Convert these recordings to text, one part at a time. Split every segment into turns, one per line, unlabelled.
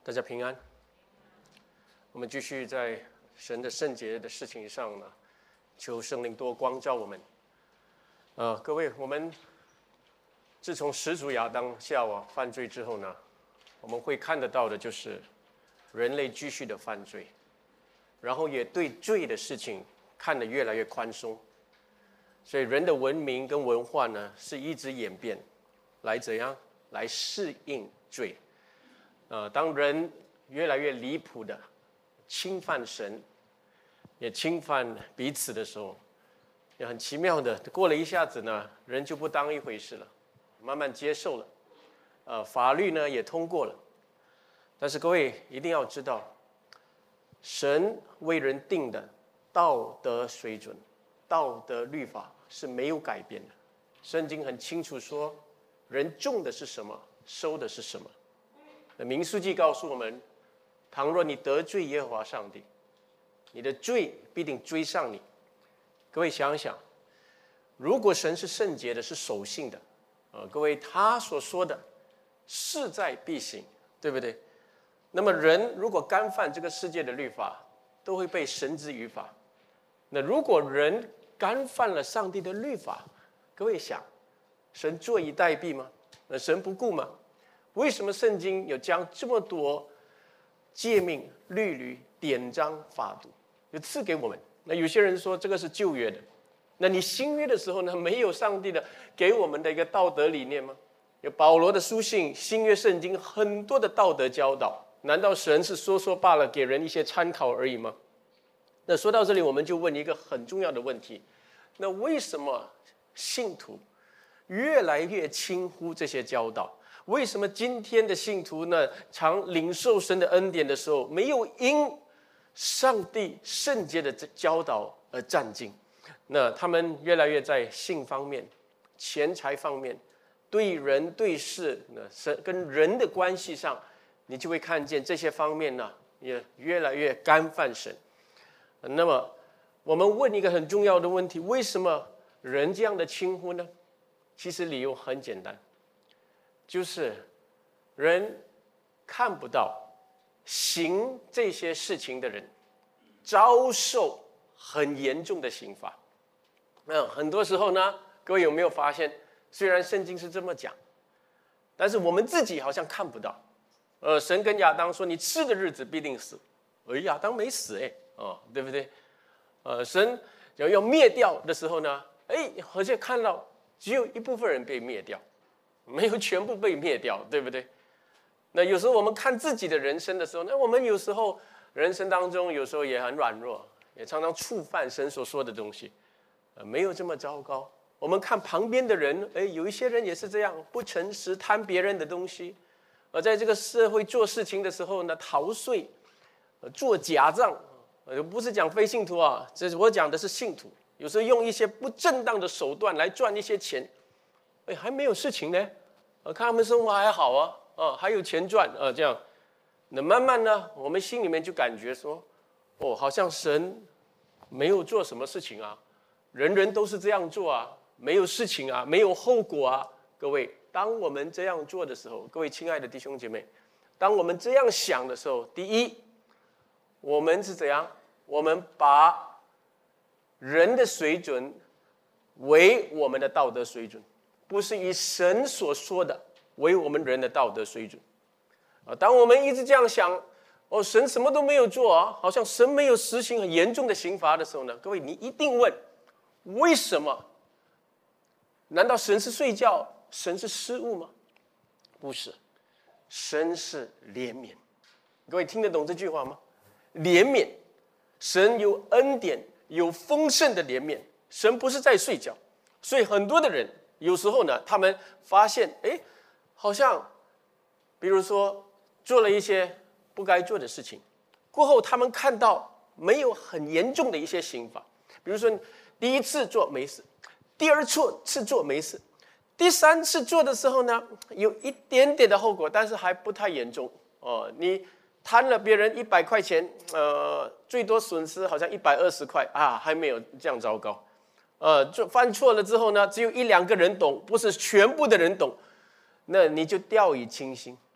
大家平安。我们继续在神的圣洁的事情上呢，求圣灵多光照我们。各位，我们自从始祖亚当夏娃犯罪之后呢，我们会看得到的就是人类继续的犯罪，然后也对罪的事情看得越来越宽松，所以人的文明跟文化呢是一直演变，来怎样来适应罪。当人越来越离谱的侵犯神，也侵犯彼此的时候，也很奇妙的，过了一下子呢，人就不当一回事了，慢慢接受了，法律呢也通过了。但是各位一定要知道，神为人定的道德水准、道德律法是没有改变的。圣经很清楚说，人种的是什么，收的是什么。民数记告诉我们，倘若你得罪耶和华上帝，你的罪必定追上你。各位想想，如果神是圣洁的，是守信的，各位他所说的势在必行，对不对？那么人如果干犯这个世界的律法，都会被绳之于法。那如果人干犯了上帝的律法，各位想，神坐以待毙吗？神不顾吗？为什么圣经有将这么多诫命、律律、典章、法度就赐给我们？那有些人说这个是旧约的，那你新约的时候呢，没有上帝的给我们的一个道德理念吗？有保罗的书信，新约圣经很多的道德教导，难道神是说说罢了，给人一些参考而已吗？那说到这里，我们就问一个很重要的问题，那为什么信徒越来越轻忽这些教导？为什么今天的信徒呢，常领受神的恩典的时候，没有因上帝圣洁的教导而战兢？那他们越来越在性方面、钱财方面、对人对事跟人的关系上，你就会看见这些方面呢，也越来越干犯神。那么我们问一个很重要的问题，为什么人这样的轻忽呢？其实理由很简单，就是人看不到行这些事情的人遭受很严重的刑罚。很多时候呢，各位有没有发现，虽然圣经是这么讲，但是我们自己好像看不到。神跟亚当说，你吃的日子必定死，而亚当没死，对不对？神要灭掉的时候呢，好像看到只有一部分人被灭掉，没有全部被灭掉，对不对？那有时候我们看自己的人生的时候，那我们有时候人生当中有时候也很软弱，也常常触犯神所说的东西，没有这么糟糕。我们看旁边的人，有一些人也是这样，不诚实，贪别人的东西，在这个社会做事情的时候呢，逃税，做假账，不是讲非信徒啊，这是我讲的是信徒，有时候用一些不正当的手段来赚一些钱，还没有事情呢，看他们生活还好啊，还有钱赚啊，这样，那慢慢呢，我们心里面就感觉说，好像神没有做什么事情啊，人人都是这样做啊，没有事情啊，没有后果啊。各位，当我们这样做的时候，各位亲爱的弟兄姐妹，当我们这样想的时候，第一，我们是怎样？我们把人的水准为我们的道德水准，不是以神所说的为我们人的道德水准。当我们一直这样想，神什么都没有做啊，好像神没有实行很严重的刑罚的时候呢，各位你一定问，为什么？难道神是睡觉？神是失误吗？不是，神是怜悯。各位听得懂这句话吗？怜悯，神有恩典，有丰盛的怜悯，神不是在睡觉。所以很多的人有时候呢，他们发现好像比如说做了一些不该做的事情，过后他们看到没有很严重的一些刑罚，比如说第一次做没事，第二次做没事，第三次做的时候呢，有一点点的后果，但是还不太严重。你贪了别人100块钱，最多损失好像120块啊，还没有这样糟糕。犯错了之后呢，只有1-2个人懂，不是全部的人懂，那你就掉以轻心。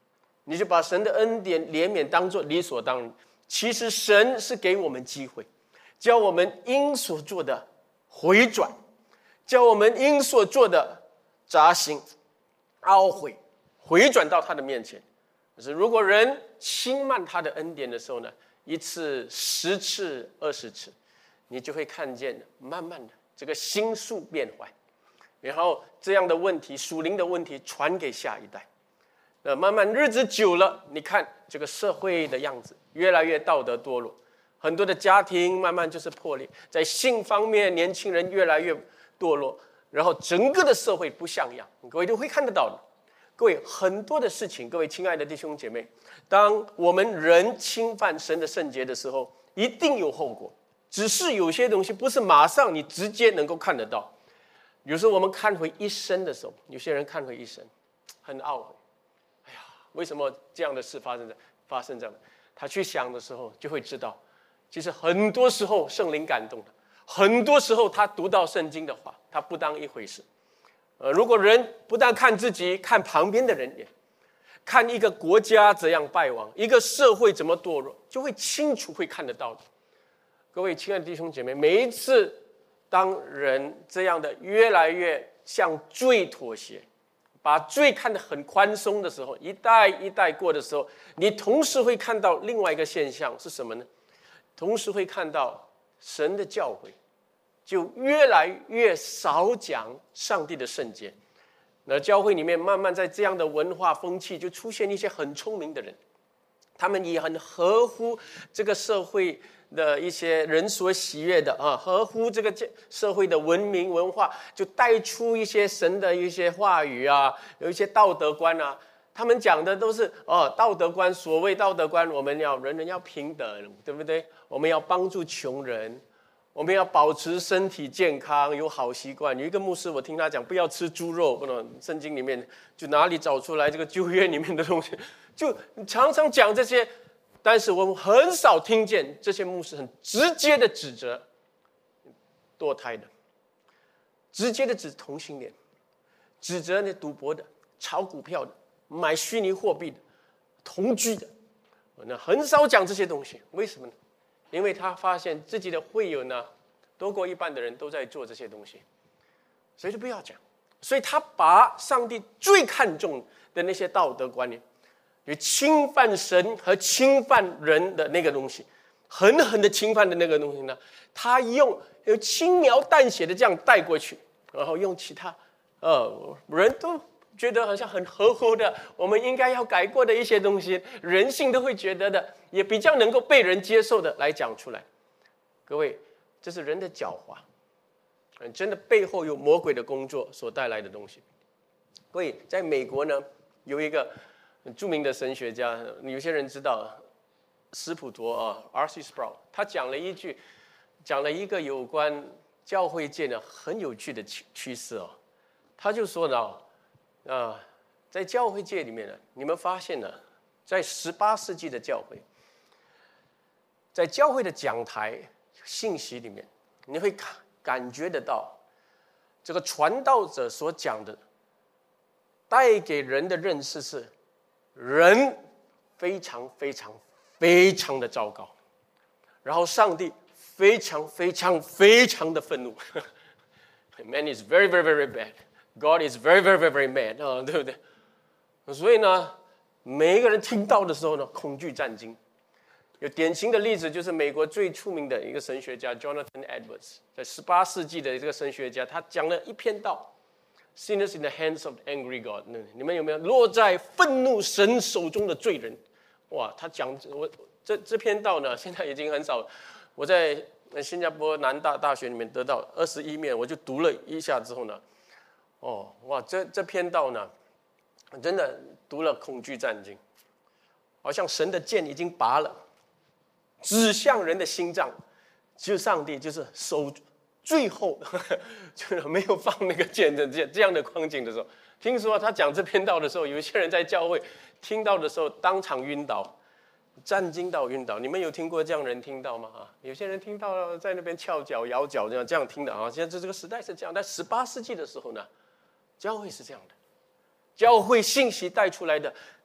你就把神的恩典怜悯当作理所当然。其实神是给我们机会，叫我们因所做的回转，叫我们因所做的扎心懊悔，回转到他的面前。可是如果人轻慢他的恩典的时候呢，1次、10次、20次，你就会看见慢慢的这个心术变坏，然后这样的问题，属灵的问题传给下一代。慢慢日子久了，你看这个社会的样子越来越道德堕落，很多的家庭慢慢就是破裂，在性方面年轻人越来越堕落，然后整个的社会不像样，各位都会看得到的。各位，很多的事情，各位亲爱的弟兄姐妹，当我们人侵犯神的圣洁的时候，一定有后果，只是有些东西不是马上你直接能够看得到。有时候我们看回一生的时候，有些人看回一生很懊悔，哎呀，为什么这样的事发生这样的？他去想的时候就会知道，其实很多时候圣灵感动了，很多时候他读到圣经的话，他不当一回事。如果人不但看自己，看旁边的人也看一个国家怎样败亡，一个社会怎么堕落，就会清楚会看得到的。各位亲爱的弟兄姐妹，每一次当人这样的越来越向罪妥协，把罪看得很宽松的时候，一代一代过的时候，你同时会看到另外一个现象是什么呢？同时会看到神的教诲就越来越少讲上帝的圣洁。那教会里面慢慢在这样的文化风气，就出现一些很聪明的人，他们也很合乎这个社会的一些人所喜悦的合乎这个社会的文明文化，就带出一些神的一些话语啊，有一些道德观啊。他们讲的都是道德观，所谓道德观，我们要人人要平等，对不对？我们要帮助穷人，我们要保持身体健康，有好习惯。有一个牧师，我听他讲，不要吃猪肉，不能，圣经里面就哪里找出来这个旧约里面的东西，就常常讲这些。但是我们很少听见这些牧师很直接的指责堕胎的，直接的指同性恋，指责那赌博的、炒股票的、买虚拟货币的、同居的，那很少讲这些东西。为什么呢？因为他发现自己的会友呢，多过一半的人都在做这些东西，所以就不要讲。所以他把上帝最看重的那些道德观念，有侵犯神和侵犯人的那个东西，狠狠的侵犯的那个东西呢，他有轻描淡写的这样带过去，然后用其他人都觉得好像很合乎的，我们应该要改过的一些东西，人性都会觉得的，也比较能够被人接受的来讲出来。各位，这是人的狡猾，真的背后有魔鬼的工作所带来的东西。各位，在美国呢，有一个很著名的神学家，有些人知道斯普陀R.C. Sproul， 他讲了一个有关教会界呢很有趣的趋势他就说呢在教会界里面呢，你们发现呢，在18世纪的教会，在教会的讲台信息里面，你会感觉得到这个传道者所讲的带给人的认识是人非常非常非常的糟糕，然后上帝非常非常非常的愤怒Man is very very very bad, God is very very very mad 对不对？所以呢，每一个人听到的时候呢，恐惧战惊。有典型的例子，就是美国最出名的一个神学家 Jonathan Edwards， 在18世纪的这个神学家，他讲了一篇道 Sinners in the hands of angry God， 你们有没有落在愤怒神手中的罪人？哇，他讲这篇道呢，现在已经很少。我在新加坡南大大学里面得到21面，我就读了一下之后呢，哇，这篇道呢，真的读了恐惧战惊，好像神的剑已经拔了，指向人的心脏，就上帝就是手最后就是没有放那个剑的这样的光景的时候，听说他讲这篇道的时候，有一些人在教会听到的时候当场晕倒，战惊到晕倒。你们有听过这样人听到吗？有些人听到在那边翘脚摇脚这样听的现在这个时代是这样，但18世纪的时候呢，教会是这样的，教会信息带出来的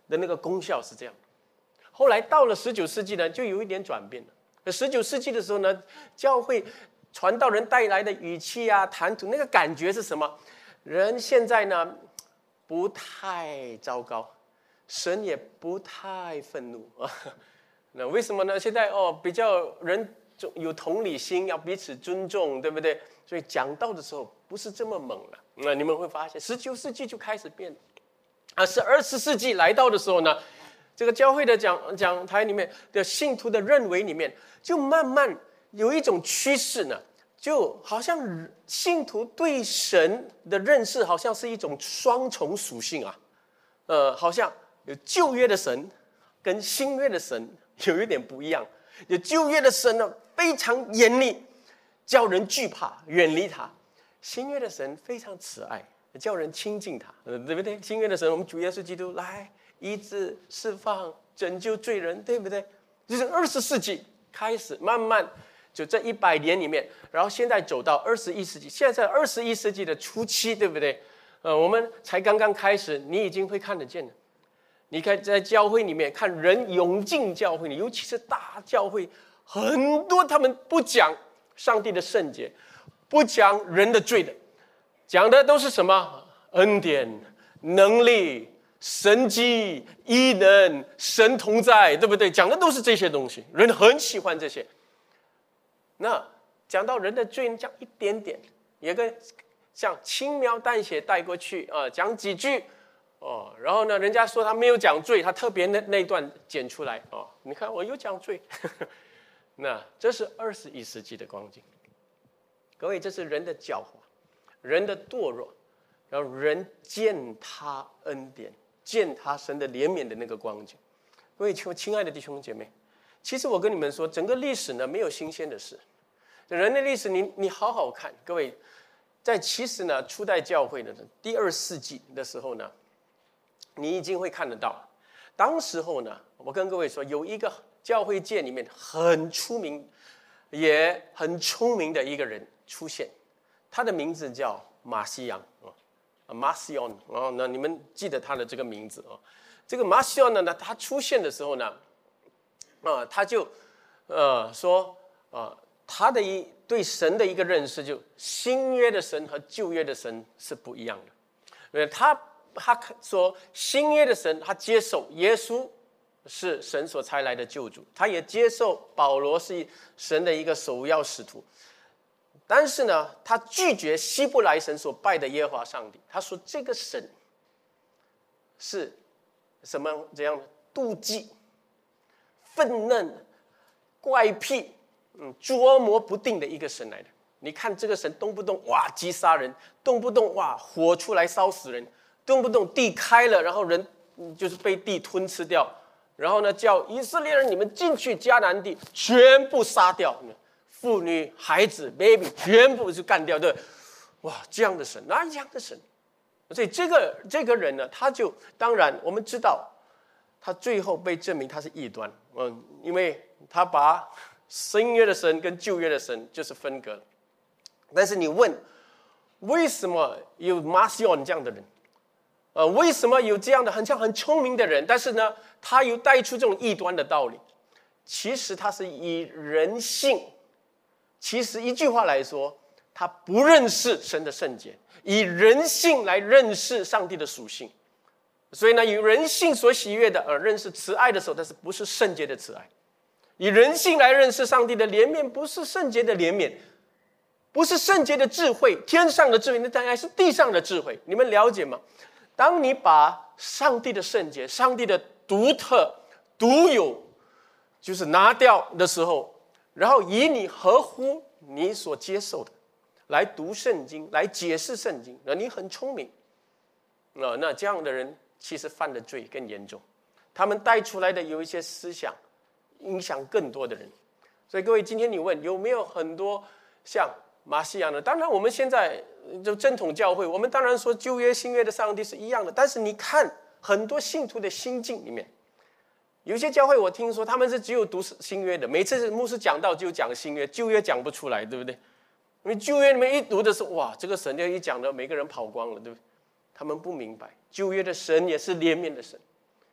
的那个功效是这样。后来到了19世纪呢，就有一点转变了。19世纪的时候呢，教会传道人带来的语气啊、谈吐，那个感觉是什么？人现在呢不太糟糕，神也不太愤怒啊。那为什么呢？现在比较人有同理心，要彼此尊重，对不对？所以讲道的时候不是这么猛了。那你们会发现，19世纪就开始变了，是20世纪来到的时候呢，这个教会的讲台里面的信徒的认为里面，就慢慢有一种趋势呢，就好像信徒对神的认识好像是一种双重属性啊，好像有旧约的神跟新约的神有一点不一样。有旧约的神呢非常严厉，叫人惧怕远离他；新约的神非常慈爱，叫人亲近他，对不对？新约的神，我们主耶稣基督来医治、释放、拯救罪人，对不对？就是20世纪开始慢慢就这100年里面，然后现在走到21世纪，现在在21世纪的初期，对不对？我们才刚刚开始，你已经会看得见了。你看在教会里面看人涌进教会里，尤其是大教会，很多他们不讲上帝的圣洁，不讲人的罪的，讲的都是什么？恩典、能力、神迹、异能、神同在，对不对？讲的都是这些东西，人很喜欢这些。那讲到人的罪，讲一点点，也跟像轻描淡写带过去啊，讲几句。然后呢，人家说他没有讲罪，他特别那段剪出来你看我有讲罪。那这是21世纪的光景。各位，这是人的狡猾，人的堕落，然后人践踏恩典、践踏神的怜悯的那个光景。各位亲爱的弟兄姐妹，其实我跟你们说，整个历史呢没有新鲜的事。人类历史你好好看。各位，在其实呢初代教会的第2世纪的时候呢，你已经会看得到，当时候呢，我跟各位说，有一个教会界里面很出名也很聪明的一个人出现，他的名字叫马西昂马西昂那你们记得他的这个名字这个马西昂呢，他出现的时候呢，他就说他的对神的一个认识，就新约的神和旧约的神是不一样的。他说新约的神，他接受耶稣是神所差来的救主，他也接受保罗是神的一个首要使徒，但是呢，他拒绝希伯来神所拜的耶和华上帝。他说这个神是什么这样的妒忌、愤怒、怪癖、捉摸不定的一个神来的。你看这个神动不动哇击杀人，动不动哇火出来烧死人，动不动地开了，然后人就是被地吞吃掉，然后呢叫以色列人你们进去迦南地，全部杀掉，妇女孩子 baby 全部就干掉，对，哇这样的神，哪一样的神？所以这个人呢，他就当然我们知道，他最后被证明他是异端，因为他把新约的神跟旧约的神就是分隔了。但是你问，为什么有马西昂这样的人？为什么有这样的很聪明的人，但是呢，他又带出这种异端的道理？其实他是以人性，其实一句话来说，他不认识神的圣洁，以人性来认识上帝的属性。所以呢，以人性所喜悦的认识慈爱的时候，但是不是圣洁的慈爱；以人性来认识上帝的怜悯，不是圣洁的怜悯，不是圣洁的智慧，天上的智慧，那当然是地上的智慧。你们了解吗？当你把上帝的圣洁、上帝的独特、独有，就是拿掉的时候，然后以你合乎你所接受的来读圣经，来解释圣经，那你很聪明。那这样的人其实犯的罪更严重，他们带出来的有一些思想影响更多的人。所以各位，今天你问有没有很多像马西亚呢？当然我们现在就正统教会，我们当然说旧约新约的上帝是一样的，但是你看很多信徒的心境里面，有些教会我听说他们是只有读新约的，每次牧师讲到就讲新约，旧约讲不出来，对不对？因为旧约里面一读的时候，哇，这个神就一讲的每个人跑光了，对不对？他们不明白旧约的神也是怜悯的神，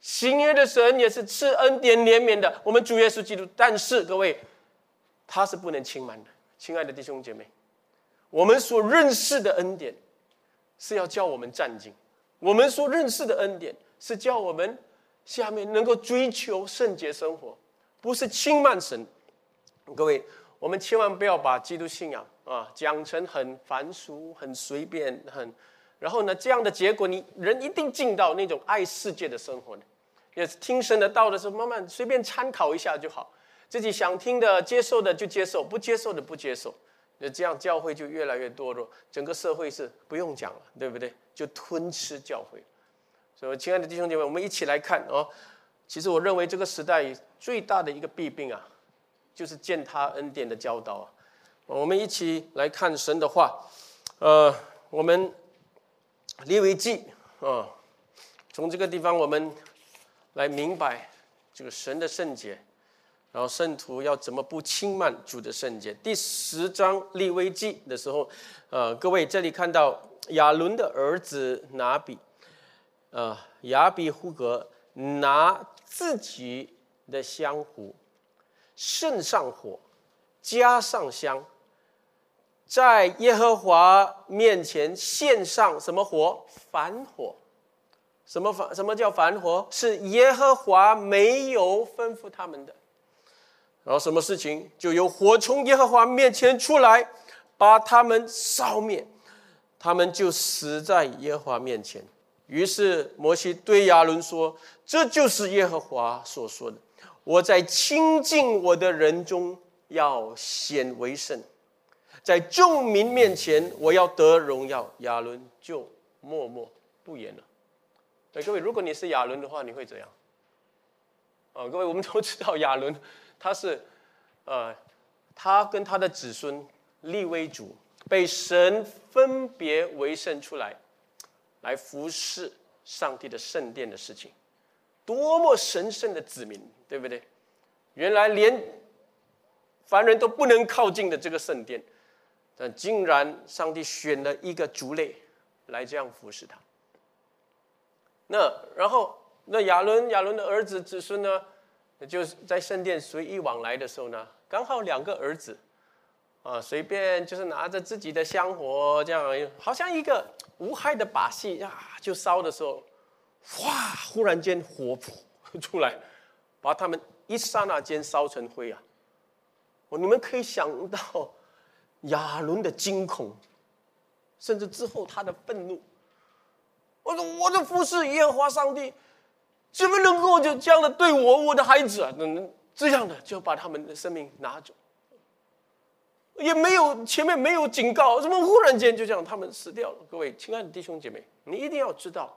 新约的神也是赐恩典怜悯的，我们主耶稣基督。但是各位，他是不能轻慢的。亲爱的弟兄姐妹，我们所认识的恩典是要叫我们站敬，我们所认识的恩典是叫我们下面能够追求圣洁生活，不是轻慢神。各位，我们千万不要把基督信仰讲成很凡俗、很随便、然后呢，这样的结果，人一定进到那种爱世界的生活呢。也是听神的道的时候，慢慢随便参考一下就好，自己想听的、接受的就接受，不接受的不接受。这样教会就越来越堕落，整个社会是不用讲了，对不对？就吞吃教会。所以，亲爱的弟兄姐妹，我们一起来看其实我认为这个时代最大的一个弊病就是践踏恩典的教导我们一起来看神的话，我们利未记从这个地方我们来明白这个神的圣洁，然后圣徒要怎么不轻慢主的圣洁。第10章利未记的时候，各位这里看到亚伦的儿子拿比，亚比户革拿自己的香壶，盛上火，加上香，在耶和华面前献上什么火？燔火。什么叫燔火？是耶和华没有吩咐他们的。然后什么事情？就有火从耶和华面前出来，把他们烧灭，他们就死在耶和华面前。于是摩西对亚伦说：这就是耶和华所说的，我在亲近我的人中要显为圣，在众民面前我要得荣耀。亚伦就默默不言了。各位，如果你是亚伦的话，你会怎样？各位，我们都知道亚伦他跟他的子孙利未族被神分别为圣出来服侍上帝的圣殿的事情，多么神圣的子民，对不对？原来连凡人都不能靠近的这个圣殿，但竟然上帝选了一个族类来这样服侍他。然后亚伦的儿子子孙呢，就是在圣殿随意往来的时候呢，刚好2个儿子随便就是拿着自己的香火，这样好像一个无害的把戏就烧的时候，忽然间火出来，把他们一刹那间烧成灰你们可以想到亚伦的惊恐，甚至之后他的愤怒。我的服侍耶和华上帝，怎么能够就这样的对我的孩子这样的就把他们的生命拿走，也没有前面没有警告，怎么忽然间就这样他们死掉了？各位亲爱的弟兄姐妹，你一定要知道，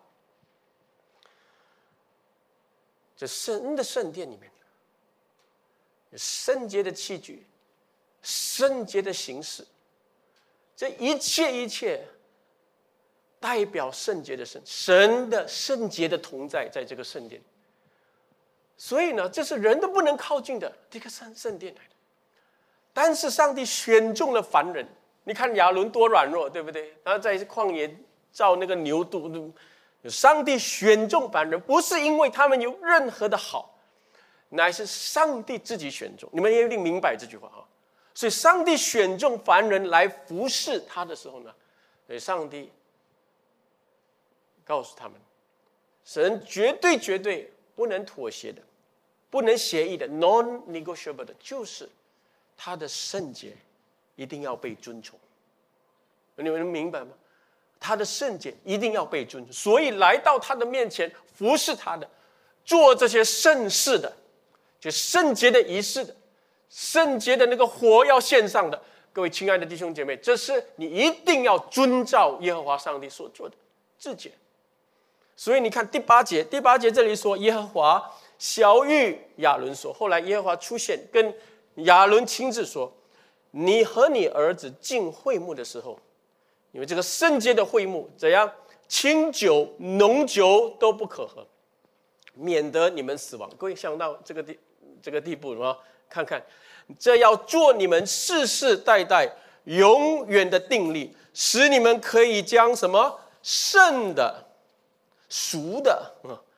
这神的圣殿里面有圣洁的器具，圣洁的形式，这一切代表圣洁的神的圣洁的同在这个圣殿。所以呢，这是人都不能靠近的这个圣殿来的。但是上帝选中了凡人，你看亚伦多软弱，对不对？然后在旷野造那个牛犊，上帝选中凡人，不是因为他们有任何的好，乃是上帝自己选中。你们也一定明白这句话所以上帝选中凡人来服侍他的时候呢，所以上帝告诉他们，神绝对不能妥协的，不能协议的 non-negotiable 的，就是他的圣洁一定要被尊崇。你们能明白吗？他的圣洁一定要被尊崇，所以来到他的面前服侍他的，做这些圣事的，就圣洁的仪式的，圣洁的那个火要献上的。各位亲爱的弟兄姐妹，这是你一定要遵照耶和华上帝所做的自洁。所以你看第八节这里说，耶和华晓谕亚伦说，后来耶和华出现跟亚伦亲自说，你和你儿子进会幕的时候，因为这个圣洁的会幕怎样，清酒浓酒都不可喝，免得你们死亡。各位想到这个地步吗？看看，这要做你们世世代代永远的定例，使你们可以将什么圣的、俗的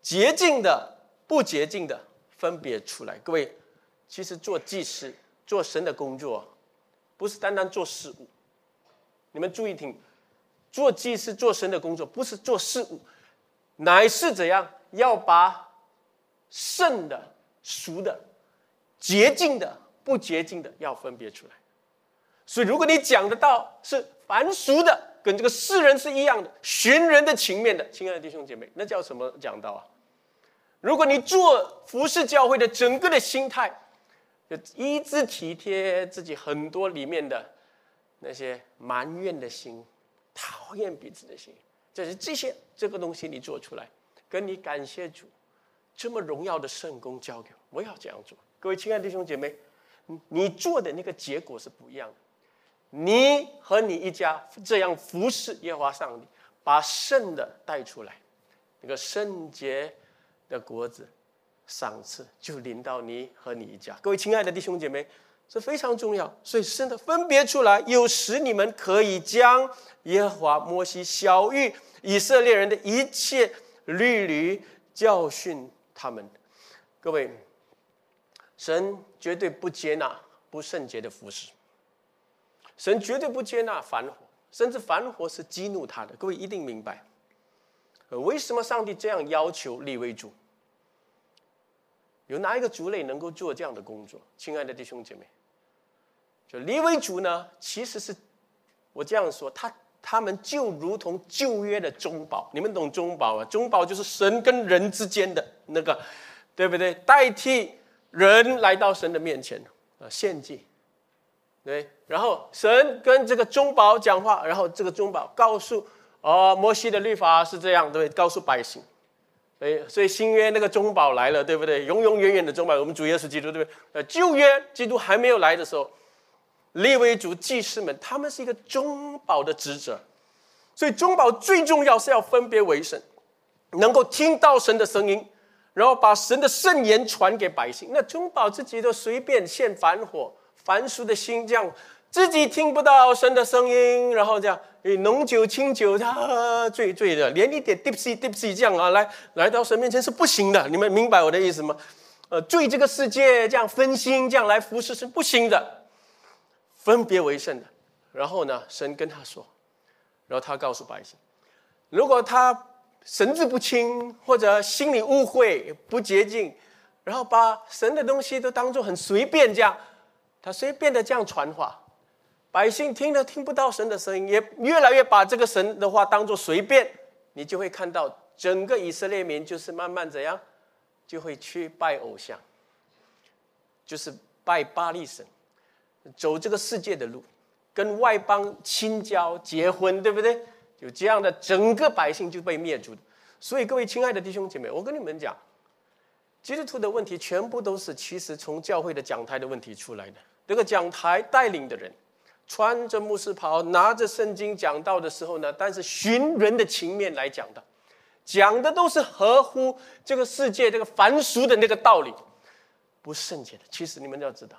洁净的、不洁净的分别出来。各位，其实做祭司、做神的工作，不是单单做事物。你们注意听，做祭司、做神的工作，不是做事物，乃是怎样要把圣的、俗的、洁净的、不洁净的要分别出来。所以，如果你讲的道是凡俗的，跟这个世人是一样的，寻人的情面的，亲爱的弟兄姐妹，那叫什么讲道啊？如果你做服侍教会的整个的心态，就一直体贴自己很多里面的那些埋怨的心、讨厌彼此的心，这个东西你做出来，跟你感谢主这么荣耀的圣工交给我要这样做。各位亲爱的弟兄姐妹，你做的那个结果是不一样的。你和你一家这样服侍耶和华上帝，把圣的带出来，那个圣洁的果子赏赐就临到你和你一家。各位亲爱的弟兄姐妹，这非常重要。所以圣的分别出来，有时你们可以将耶和华摩西晓谕以色列人的一切律例教训他们。各位，神绝对不接纳不圣洁的服侍，神绝对不接纳反火，甚至反火是激怒他的。各位一定明白，为什么上帝这样要求利未族？有哪一个族类能够做这样的工作？亲爱的弟兄姐妹，就利未族呢，其实是我这样说，他们就如同旧约的中保。你们懂中保吗？中保就是神跟人之间的那个，对不对？代替人来到神的面前献祭。对，然后神跟这个中保讲话，然后这个中保告诉摩西的律法是这样，对，告诉百姓。所以新约那个中保来了，对不对？永永远远的中保，我们主耶稣基督，对不对？旧约基督还没有来的时候，利未族祭司们他们是一个中保的职责，所以中保最重要是要分别为圣，能够听到神的声音，然后把神的圣言传给百姓。那中保自己都随便献反火。凡俗的心，这样自己听不到神的声音，然后这样浓酒清酒醉醉的，连一点 tipsy 这样来到神面前是不行的。你们明白我的意思吗？醉这个世界，这样分心，这样来服侍是不行的，分别为圣的。然后呢，神跟他说，然后他告诉百姓，如果他神志不清，或者心里误会不洁净，然后把神的东西都当作很随便这样。他随便的这样传话，百姓听不到神的声音，也越来越把这个神的话当作随便，你就会看到整个以色列民就是慢慢怎样，就会去拜偶像，就是拜巴力神，走这个世界的路，跟外邦亲交结婚，对不对？有这样的，整个百姓就被灭族的。所以各位亲爱的弟兄姐妹，我跟你们讲，基督徒的问题全部都是其实从教会的讲台的问题出来的。这个讲台带领的人穿着牧师袍，拿着圣经讲道的时候呢，但是寻人的情面来讲的，讲的都是合乎这个世界这个凡俗的那个道理，不是圣洁的。其实你们要知道，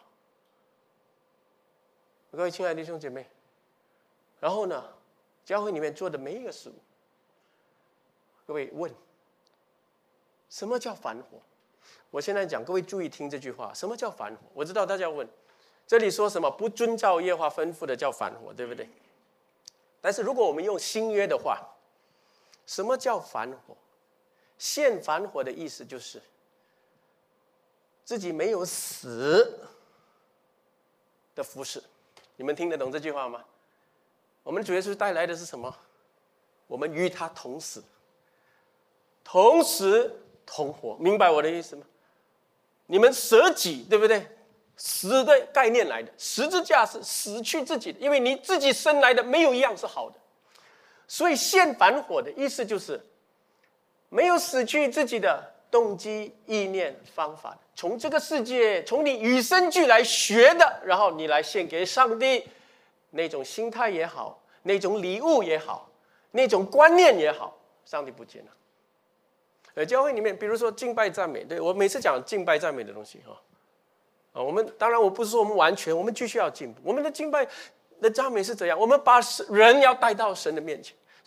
各位亲爱的弟兄姐妹，然后呢，教会里面做的每一个事物，各位问，什么叫反火？我现在讲，各位注意听这句话，什么叫反火？我知道大家要问，这里说什么不遵照耶和华吩咐的叫反火，对不对？但是如果我们用新约的话，什么叫反火？现反火的意思就是自己没有死的服侍。你们听得懂这句话吗？我们主耶稣带来的是什么？我们与他同死，同死同活，明白我的意思吗？你们舍己，对不对？死的概念来的，十字架是死去自己的，因为你自己生来的没有一样是好的。所以现反火的意思就是没有死去自己的动机、意念、方法，从这个世界，从你与生俱来学的，然后你来献给上帝，那种心态也好，那种礼物也好，那种观念也好，上帝不接纳。教会里面，比如说敬拜赞美，对，我每次讲敬拜赞美的东西我们当然我不是说我们完全，我们继续要进步。我们的敬拜的赞美是怎样？我们把人要带到神的面前，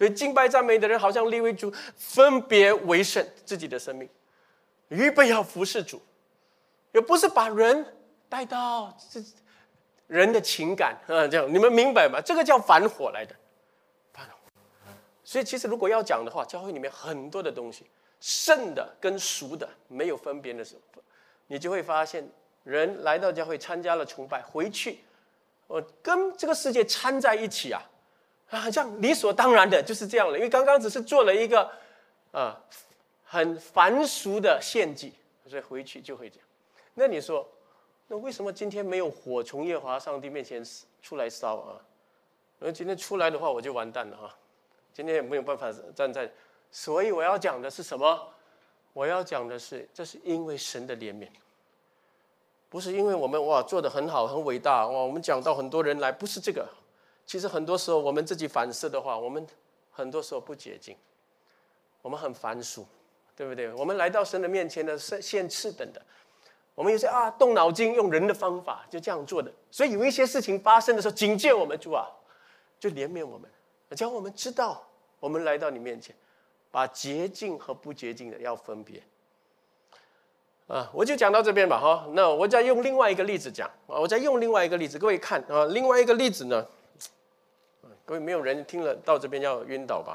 所以敬拜赞美的人好像立为主，分别为圣自己的生命，预备要服侍主，也不是把人带到人的情感这样你们明白吗？这个叫反火来的。所以其实如果要讲的话，教会里面很多的东西，圣的跟俗的没有分别的时候，你就会发现人来到教会参加了崇拜，回去跟这个世界掺在一起好像理所当然的就是这样了。因为刚刚只是做了一个很凡俗的献祭，所以回去就会这样。那你说，那为什么今天没有火从耶和华上帝面前出来烧今天出来的话，我就完蛋了今天也没有办法站在。所以我要讲的是什么？我要讲的是，这是因为神的怜悯，不是因为我们做得很好很伟大我们讲到很多人来，不是这个。其实很多时候我们自己反思的话，我们很多时候不洁净，我们很凡俗，对不对？我们来到神的面前的献次等的，我们有些动脑筋用人的方法就这样做的。所以有一些事情发生的时候，警戒我们主就怜悯我们，叫我们知道，我们来到你面前，把洁净和不洁净的要分别。我就讲到这边吧那我再用另外一个例子讲各位看另外一个例子呢，各位没有人听了到这边要晕倒吧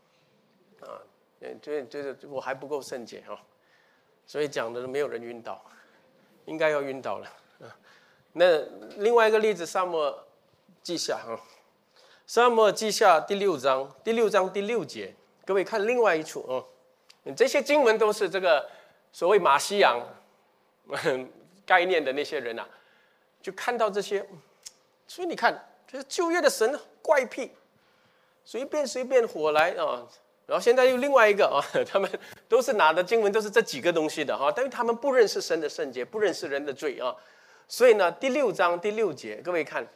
就是我还不够圣洁所以讲的没有人晕倒，应该要晕倒了那另外一个例子，撒母耳记下撒母耳记下第6章第6节，各位看另外一处这些经文都是这个所谓马西洋概念的那些人就看到这些。所以你看，这旧约的神怪癖，随便火来然后现在又另外一个他们都是拿的经文都是这几个东西的但是他们不认识神的圣洁，不认识人的罪所以呢，第6章第6节，各位看，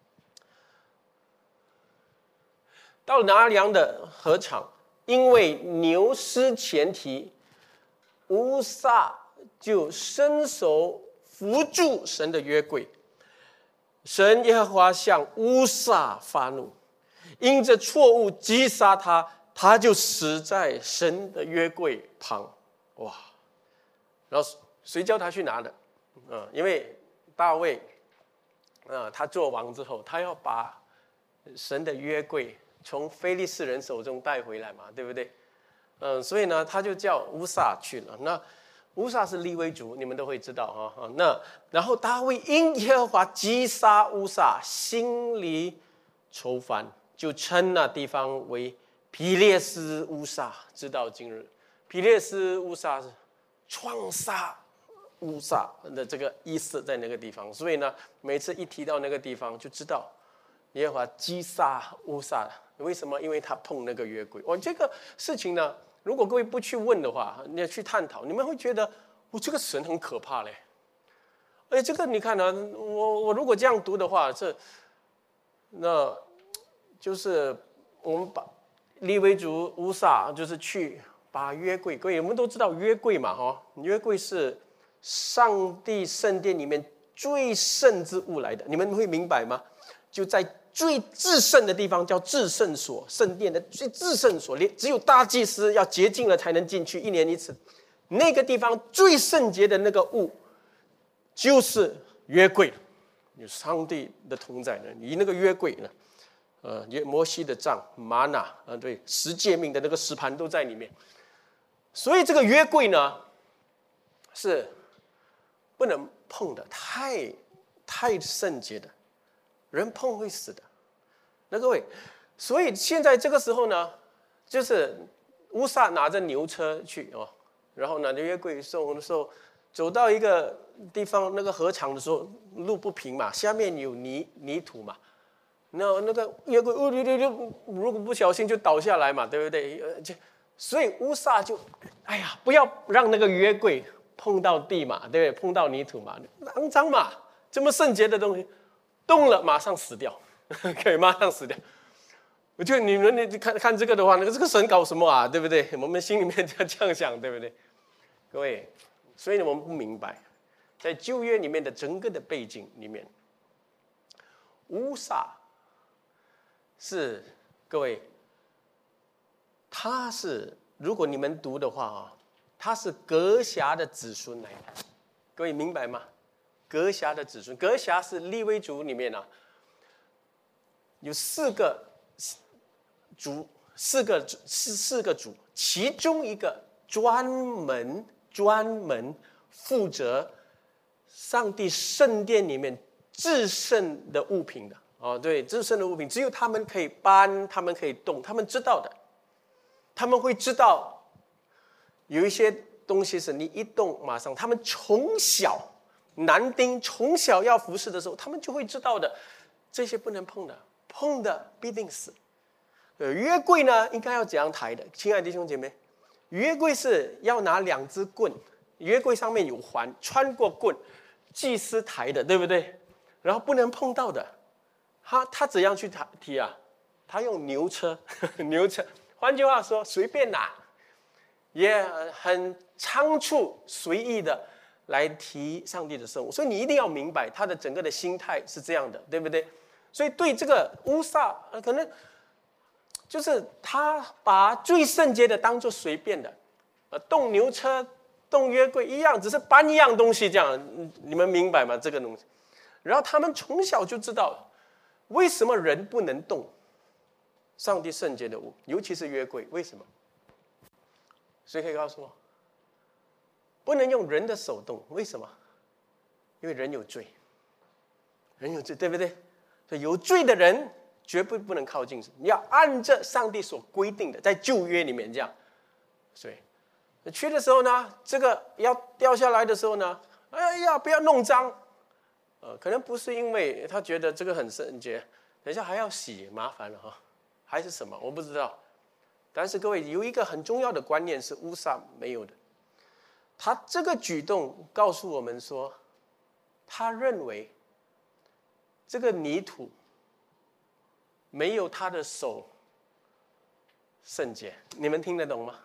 到拿粮的禾场，因为牛失前蹄，乌撒就伸手扶住神的约柜，神耶和华向乌撒发怒，因着错误击杀他，他就死在神的约柜旁。然后谁叫他去拿的因为大卫他做王之后，他要把神的约柜从非利士人手中带回来嘛，对不对所以呢，他就叫乌撒去了。那乌撒是利未族，你们都会知道那然后大卫因耶和华击杀乌撒，心里愁烦，就称那地方为皮列斯乌撒，直到今日。皮列斯乌撒是创杀乌撒的这个意思在那个地方，所以呢，每次一提到那个地方，就知道耶和华击杀乌撒。为什么？因为他碰那个约柜。这个事情呢，如果各位不去问的话，你要去探讨，你们会觉得这个神很可怕嘞。这个你看我如果这样读的话，那就是我们把利未族乌撒就是去把约柜，各位我们都知道约柜嘛约柜是上帝圣殿里面最圣之物来的，你们会明白吗？就在最至圣的地方叫至圣所，圣殿的最至圣所，只有大祭司要洁净了才能进去，1年1次。那个地方最圣洁的那个物就是约柜，有上帝的同在呢。你那个约柜呢摩西的杖玛纳对10诫命的那个石盘都在里面。所以这个约柜呢是不能碰的，太圣洁的，人碰会死的。那各位，所以现在这个时候呢，就是乌撒拿着牛车去然后呢，约柜送的时候，走到一个地方，那个禾场的时候，路不平嘛，下面有泥土嘛，那个约柜如果不小心就倒下来嘛，对不对？所以乌撒就不要让那个约柜碰到地嘛，对不对？碰到泥土嘛，肮脏嘛，这么圣洁的东西动了马上死掉可以马上死掉。我觉得你们看这个的话，这个神搞什么对不对？我们心里面就这样想，对不对？各位，所以我们不明白，在旧约里面的整个的背景里面，乌撒是各位如果你们读的话啊，他是革辖的子孙来的，各位明白吗？革辖的子孙，革辖是利未族里面啊，有四个族，四个族，其中一个专门负责上帝圣殿里面至圣的物品的。对，至圣的物品只有他们可以搬，他们可以动，他们知道的，他们会知道有一些东西是你一动马上，他们从小男丁从小要服侍的时候，他们就会知道的，这些不能碰的，碰的必定死。约柜呢，应该要怎样抬的？亲爱的弟兄姐妹，约柜是要拿2支棍，约柜上面有环，穿过棍，祭司抬的，对不对？然后不能碰到的，他怎样去提啊？他用牛车，牛车。换句话说，随便拿，也很仓促随意的来提上帝的圣物。所以你一定要明白他的整个的心态是这样的，对不对？所以对这个乌撒，可能就是他把最圣洁的当作随便的，动牛车、动约柜一样，只是搬一样东西这样，你们明白吗？这个东西。然后他们从小就知道为什么人不能动上帝圣洁的物，尤其是约柜，为什么？谁可以告诉我？不能用人的手动，为什么？因为人有罪，人有罪，对不对？所以有罪的人绝不能靠近，你要按着上帝所规定的，在旧约里面这样。所以去的时候呢，这个要掉下来的时候呢，哎呀，不要弄脏。可能不是因为他觉得这个很圣洁，等一下还要洗，麻烦了哈，还是什么我不知道。但是各位有一个很重要的观念是乌撒没有的，他这个举动告诉我们说，他认为这个泥土没有他的手圣洁，你们听得懂吗？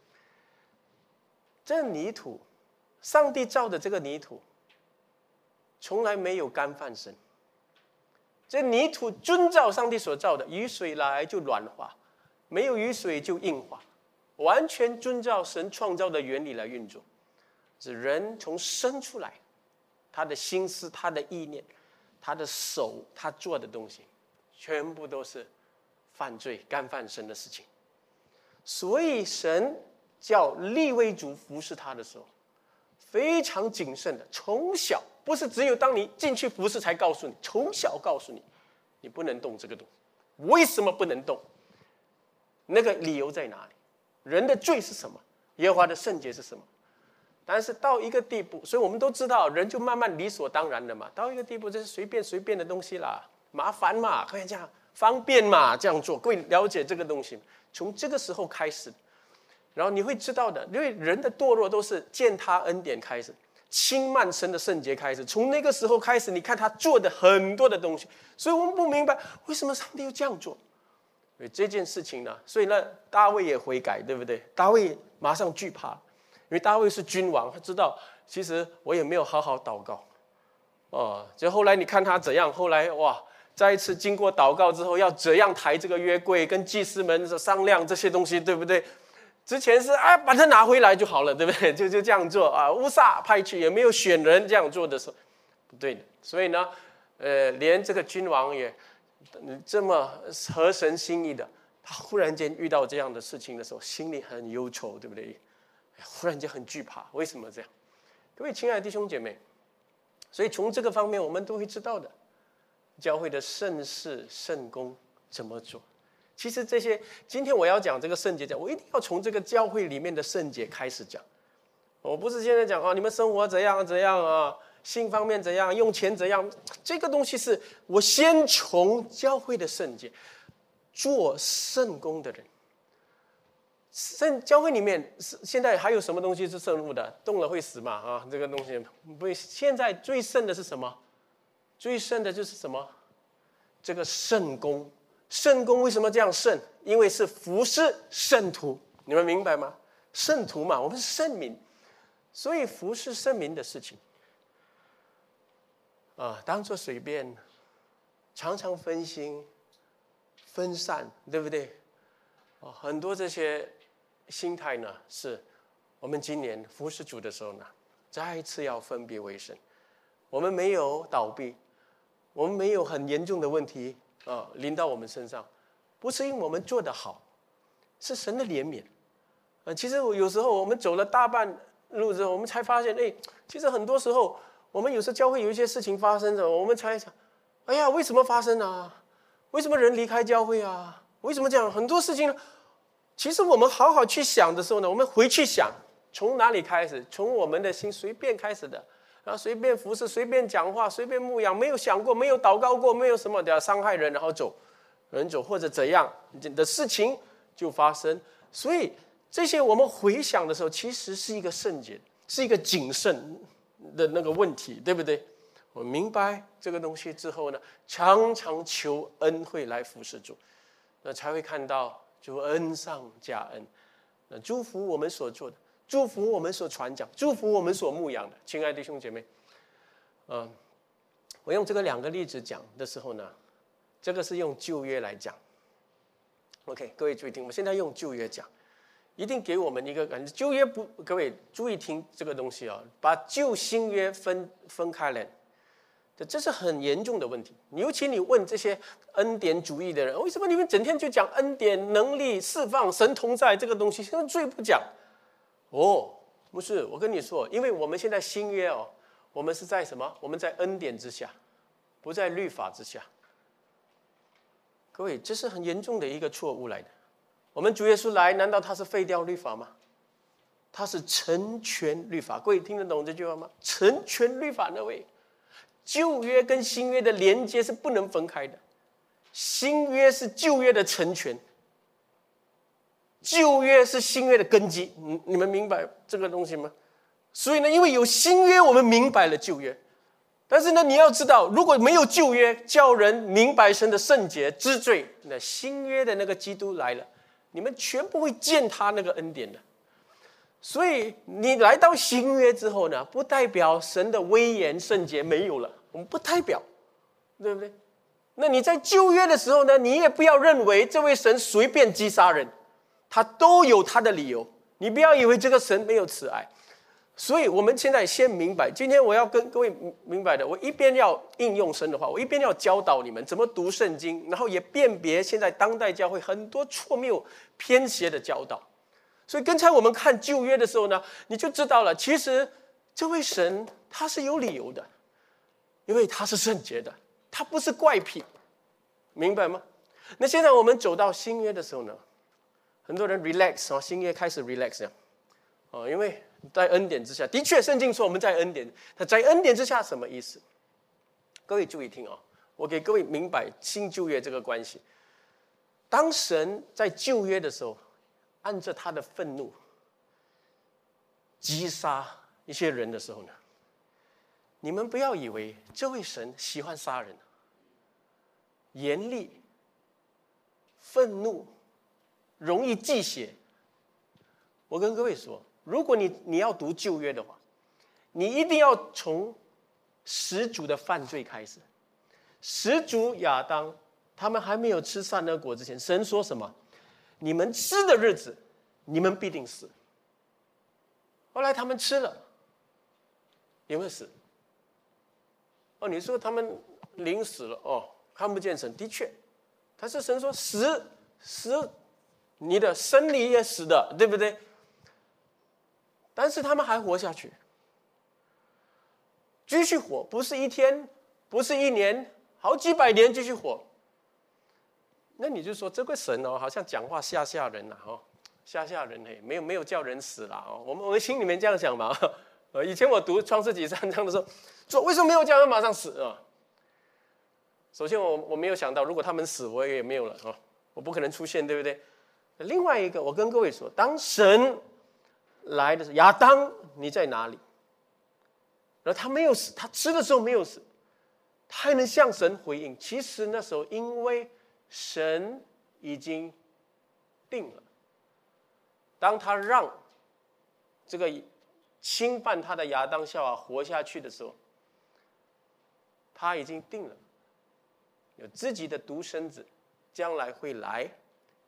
这泥土，上帝造的这个泥土从来没有干泛神，这泥土遵照上帝所造的，雨水来就软化，没有雨水就硬化，完全遵照神创造的原理来运作。是人从生出来，他的心思、他的意念、他的手、他做的东西，全部都是犯罪、干犯神的事情。所以神叫利未族服侍他的时候，非常谨慎的，从小。不是只有当你进去服侍才告诉你，从小告诉你，你不能动这个东西。为什么不能动？那个理由在哪里？人的罪是什么？耶和华的圣洁是什么？但是到一个地步，所以我们都知道，人就慢慢理所当然的嘛。到一个地步，这是随便的东西啦，麻烦嘛，可以这样方便嘛，这样做。各位了解这个东西，从这个时候开始，然后你会知道的，因为人的堕落都是践踏恩典开始。轻慢神的圣洁开始，从那个时候开始，你看他做的很多的东西，所以我们不明白为什么上帝要这样做。所以这件事情呢，所以呢，大卫也悔改，对不对？大卫马上惧怕，因为大卫是君王，他知道其实我也没有好好祷告，就后来你看他怎样，后来哇，再一次经过祷告之后，要怎样抬这个约柜，跟祭司们商量这些东西，对不对？之前是把它拿回来就好了，对不对？就这样做啊，乌撒派去也没有选人这样做的时候，不对的。所以呢，连这个君王也这么合神心意的，他忽然间遇到这样的事情的时候，心里很忧愁，对不对？忽然间很惧怕，为什么这样？各位亲爱的弟兄姐妹，所以从这个方面我们都会知道的，教会的圣事圣工怎么做。其实这些，今天我要讲这个圣洁讲，我一定要从这个教会里面的圣洁开始讲。我不是现在讲你们生活怎样怎样啊，性方面怎样，用钱怎样，这个东西是我先从教会的圣洁，做圣工的人。教会里面现在还有什么东西是圣物的？动了会死嘛？这个东西不会。现在最圣的是什么？最圣的就是什么？这个圣工。圣工为什么这样圣？因为是服侍圣徒，你们明白吗？圣徒嘛，我们是圣民，所以服侍圣民的事情当作随便，常常分心分散，对不对？ 很多这些心态呢，是我们今年服侍主的时候呢，再一次要分别为圣。我们没有倒闭，我们没有很严重的问题临到我们身上，不是因为我们做得好，是神的怜悯。其实有时候我们走了大半路之后，我们才发现，其实很多时候我们有时候教会有一些事情发生着，我们才想，哎呀，为什么发生啊？为什么人离开教会啊？为什么这样？很多事情呢，其实我们好好去想的时候呢，我们回去想，从哪里开始？从我们的心随便开始的，然后随便服侍，随便讲话，随便牧养，没有想过，没有祷告过，没有什么的伤害人，然后人走或者怎样的事情就发生。所以这些我们回想的时候，其实是一个圣洁，是一个谨慎的那个问题，对不对？我明白这个东西之后呢，常常求恩惠来服侍主，那才会看到主恩上加恩，那祝福我们所做的，祝福我们所传讲，祝福我们所牧养的。亲爱的弟兄姐妹，我用这个2个例子讲的时候呢，这个是用旧约来讲。OK， 各位注意听，我现在用旧约讲，一定给我们一个感觉。旧约不，各位注意听这个东西把旧新约分开来。这是很严重的问题，尤其你问这些恩典主义的人，为什么你们整天就讲恩典、能力、释放、神同在这个东西，现在最不讲？不是，我跟你说，因为我们现在新约我们是在什么？我们在恩典之下，不在律法之下。各位，这是很严重的一个错误来的。我们主耶稣来，难道他是废掉律法吗？他是成全律法。各位听得懂这句话吗？成全律法那位。旧约跟新约的连接是不能分开的，新约是旧约的成全，旧约是新约的根基。你们明白这个东西吗？所以呢，因为有新约，我们明白了旧约。但是呢，你要知道，如果没有旧约叫人明白神的圣洁知罪，那新约的那个基督来了，你们全不会见他那个恩典的。所以你来到新约之后呢，不代表神的威严圣洁没有了，我们不代表，对不对？那你在旧约的时候呢，你也不要认为这位神随便击杀人，他都有他的理由，你不要以为这个神没有慈爱。所以我们现在先明白，今天我要跟各位明白的，我一边要应用神的话，我一边要教导你们怎么读圣经，然后也辨别现在当代教会很多错谬偏邪的教导。所以刚才我们看旧约的时候呢，你就知道了，其实这位神他是有理由的，因为他是圣洁的，他不是怪癖，明白吗？那现在我们走到新约的时候呢，很多人 relax 新约开始 relax 因为在恩典之下，的确圣经说我们在恩典，那在恩典之下什么意思？各位注意听我给各位明白新旧约这个关系。当神在旧约的时候，按着他的愤怒击杀一些人的时候呢，你们不要以为这位神喜欢杀人，严厉、愤怒、容易忌血。我跟各位说，如果你要读旧约的话，你一定要从始祖的犯罪开始。始祖亚当他们还没有吃善恶果之前，神说什么？你们吃的日子，你们必定死。后来他们吃了，有没有死？你说他们临死了看不见神，的确，但是神说死，你的生理也死的，对不对？但是他们还活下去，继续活，不是一天，不是一年，好几百年继续活。那你就说这个神好像讲话吓人吓人没有叫人死了我们心里面这样想嘛以前我读创世纪3章的时候，说为什么没有叫人马上死首先我没有想到，如果他们死，我也没有了我不可能出现，对不对？另外一个，我跟各位说，当神来的时候，亚当你在哪里？然后他没有死，他吃的时候没有死，他还能向神回应。其实那时候因为神已经定了，当他让这个侵犯他的亚当夏娃活下去的时候，他已经定了，有自己的独生子将来会来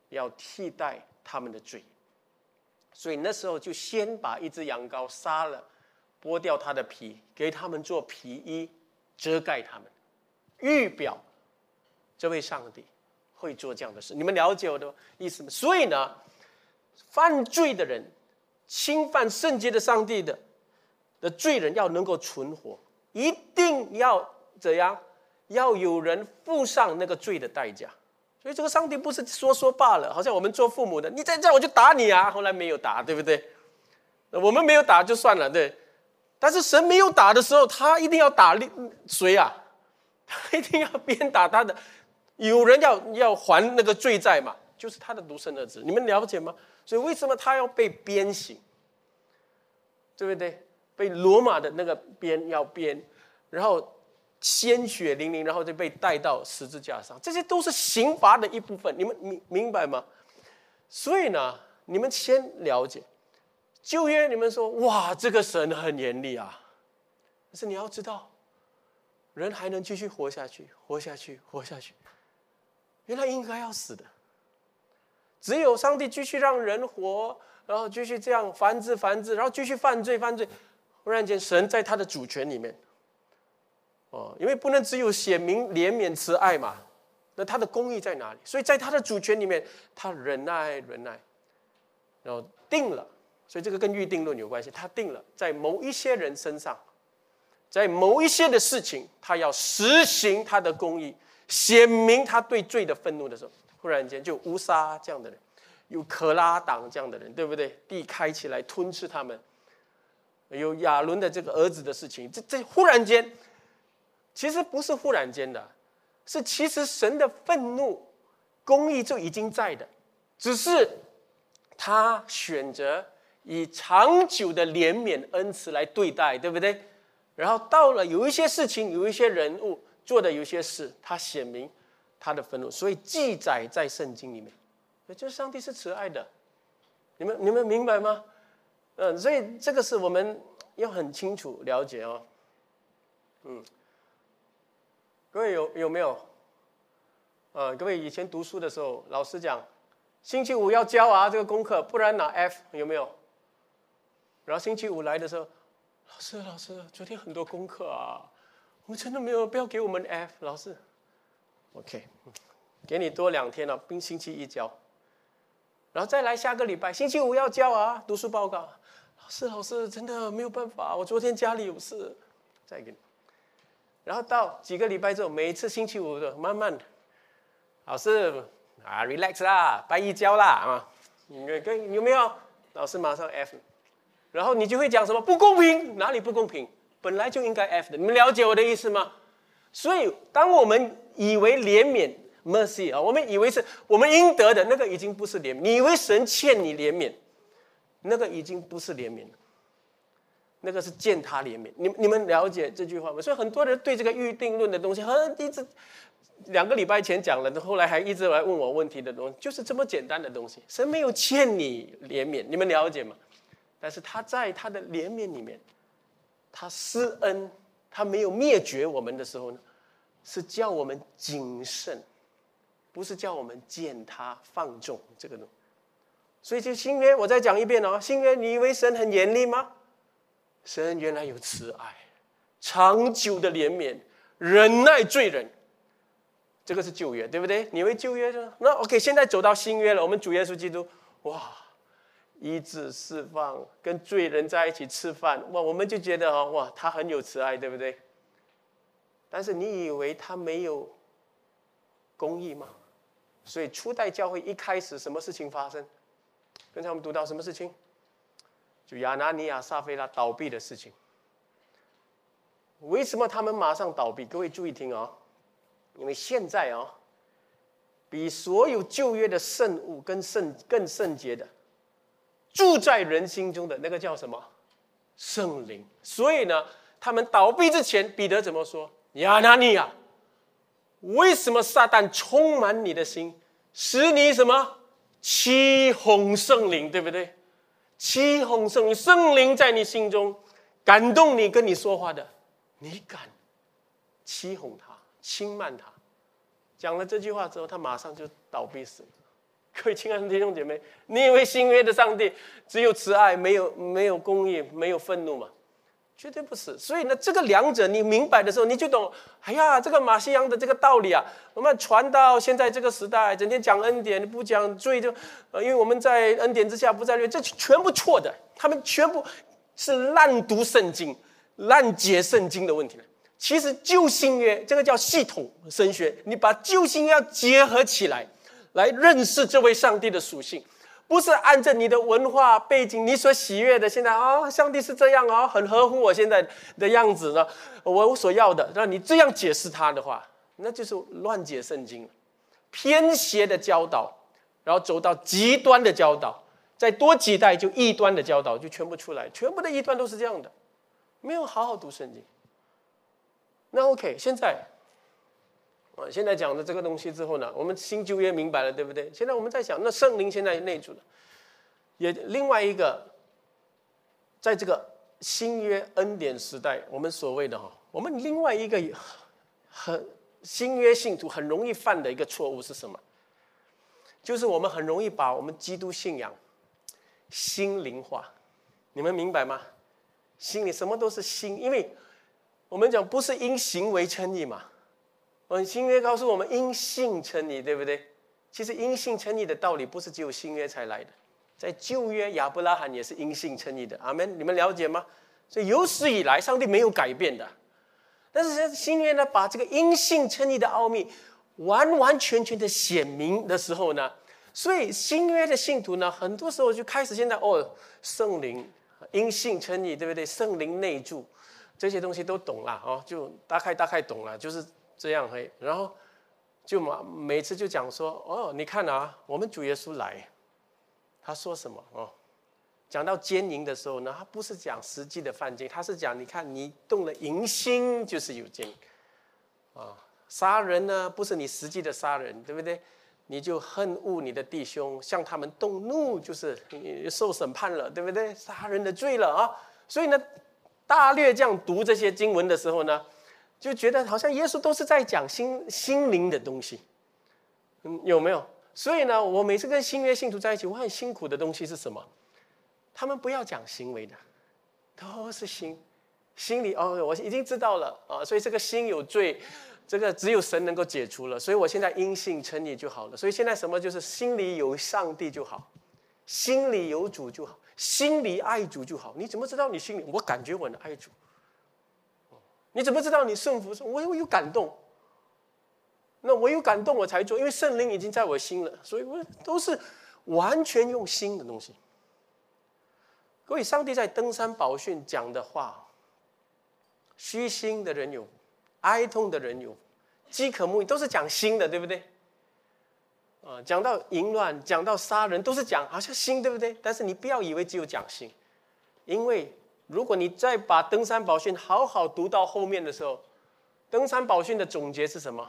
要替代他们的罪。所以那时候就先把一只羊羔杀了，剥掉它的皮，给他们做皮衣遮盖他们，预表这位上帝会做这样的事。你们了解我的意思吗？所以呢，犯罪的人，侵犯圣洁的上帝的罪人要能够存活，一定要怎样？要有人付上那个罪的代价。所以这个上帝不是说说罢了，好像我们做父母的，你再这样我就打你啊！后来没有打，对不对？我们没有打就算了，对。但是神没有打的时候，他一定要打谁啊？他一定要鞭打他的，有人要还那个罪债嘛，就是他的独生儿子。你们了解吗？所以为什么他要被鞭刑？对不对？被罗马的那个鞭要鞭，然后鲜血淋淋，然后就被带到十字架上，这些都是刑罚的一部分。你们明白吗？所以呢，你们先了解旧约，你们说哇，这个神很严厉啊，但是你要知道，人还能继续活下去，活下去，活下去，原来应该要死的。只有上帝继续让人活，然后继续这样繁殖，然后继续犯罪，忽然间神在他的主权里面。因为不能只有显明怜悯慈爱嘛，那他的公义在哪里？所以在他的主权里面，他忍耐，然后定了。所以这个跟预定论有关系，他定了在某一些人身上，在某一些的事情，他要实行他的公义，显明他对罪的愤怒的时候，忽然间就乌撒这样的人，有可拉党这样的人，对不对？地开起来吞噬他们，有亚伦的这个儿子的事情，这忽然间。其实不是忽然间的，是其实神的愤怒、公义就已经在的，只是他选择以长久的怜悯恩慈来对待，对不对？然后到了有一些事情、有一些人物做的有些事，他显明他的愤怒，所以记载在圣经里面。也就是上帝是慈爱的，你们明白吗？所以这个是我们要很清楚了解哦。各位有没有？各位以前读书的时候，老师讲，星期五要交啊这个功课，不然拿 F， 有没有？然后星期五来的时候，老师，昨天很多功课啊，我们真的没有，不要给我们 F， 老师。OK， 给你多2天了，并星期一交，然后再来下个礼拜，星期五要交啊，读书报告。老师，真的没有办法，我昨天家里有事，再给你。然后到几个礼拜之后，每一次星期五的慢慢，老师relax 啦，拜一交啦啊，有没有？老师马上 F， 然后你就会讲什么不公平？哪里不公平？本来就应该 F 的，你们了解我的意思吗？所以当我们以为怜悯 mercy 啊，我们以为是我们应得的，那个已经不是怜悯。你以为神欠你怜悯，那个已经不是怜悯了。那个是见他怜悯，你们了解这句话吗？所以很多人对这个预定论的东西，一直2个礼拜前讲了，后来还一直来问我问题的东西，就是这么简单的东西。神没有欠你怜悯，你们了解吗？但是他在他的怜悯里面，他施恩，他没有灭绝我们的时候呢，是叫我们谨慎，不是叫我们见他放纵这个东西。所以就新约，我再讲一遍哦，新约你以为神很严厉吗？神原来有慈爱，长久的怜悯，忍耐罪人，这个是旧约，对不对？你以为旧约就那 OK？ 现在走到新约了，我们主耶稣基督，哇，医治释放，跟罪人在一起吃饭，哇，我们就觉得哇，他很有慈爱，对不对？但是你以为他没有公义吗？所以初代教会一开始什么事情发生？刚才我们读到什么事情？就亚拿尼亚、撒非拉倒闭的事情。为什么他们马上倒闭？各位注意听哦，因为现在比所有旧约的圣物更圣洁的，住在人心中的那个叫什么？圣灵。所以呢，他们倒闭之前，彼得怎么说？亚拿尼亚，为什么撒旦充满你的心，使你什么欺哄圣灵，对不对？欺哄圣灵，圣灵在你心中感动你，跟你说话的，你敢欺哄他、轻慢他？讲了这句话之后，他马上就倒闭死了。 各位亲爱的弟兄姐妹，你以为新约的上帝只有慈爱，没有公义，没有愤怒吗？绝对不是。所以呢，这个两者你明白的时候，你就懂。哎呀，这个马西洋的这个道理啊，我们传到现在这个时代，整天讲恩典，不讲罪，因为我们在恩典之下不在律，这全部错的。他们全部是滥读圣经、滥解圣经的问题。其实旧新约这个叫系统神学，你把旧新约要结合起来，来认识这位上帝的属性。不是按照你的文化背景，你所喜悦的，现在上帝是这样很合乎我现在的样子呢，我所要的，那你这样解释他的话，那就是乱解圣经了，偏邪的教导，然后走到极端的教导，再多几代就异端的教导就全部出来，全部的异端都是这样的，没有好好读圣经。那 OK， 现在讲的这个东西之后呢，我们新旧约明白了，对不对？现在我们在讲，那圣灵现在内住了，也另外一个，在这个新约恩典时代，我们所谓的我们另外一个新约信徒很容易犯的一个错误是什么？就是我们很容易把我们基督信仰心灵化，你们明白吗？心里什么都是心，因为我们讲不是因行为称义嘛。新约告诉我们因信称义，对不对？其实因信称义的道理不是只有新约才来的，在旧约亚伯拉罕也是因信称义的，阿们，你们了解吗？所以有史以来上帝没有改变的，但是新约呢，把这个因信称义的奥秘完完全全的显明的时候呢，所以新约的信徒呢，很多时候就开始现在圣灵因信称义，对不对？圣灵内住，这些东西都懂了就大概懂了，就是这样而已。然后就每次就讲说你看我们主耶稣来，他说什么讲到奸淫的时候呢，他不是讲实际的犯奸，他是讲你看你动了淫心就是有奸淫杀人呢不是你实际的杀人，对不对？你就恨恶你的弟兄，向他们动怒，就是你受审判了，对不对？杀人的罪了所以呢，大略这样读这些经文的时候呢，就觉得好像耶稣都是在讲心灵的东西，有没有？所以呢，我每次跟新约信徒在一起，我很辛苦的东西是什么？他们不要讲行为的，都是心里我已经知道了所以这个心有罪，这个只有神能够解除了，所以我现在因信称义就好了。所以现在什么就是心里有上帝就好，心里有主就好，心里爱主就好。你怎么知道你心里？我感觉我很爱主。你怎么知道你顺服？我有感动，那我有感动我才做，因为圣灵已经在我心了，所以我都是完全用心的东西。各位，上帝在登山宝训讲的话，虚心的人有，哀痛的人有，饥渴慕义，都是讲心的，对不对？讲到淫乱，讲到杀人，都是讲好像心，对不对？但是你不要以为只有讲心，因为如果你再把登山宝训好好读到后面的时候，登山宝训的总结是什么？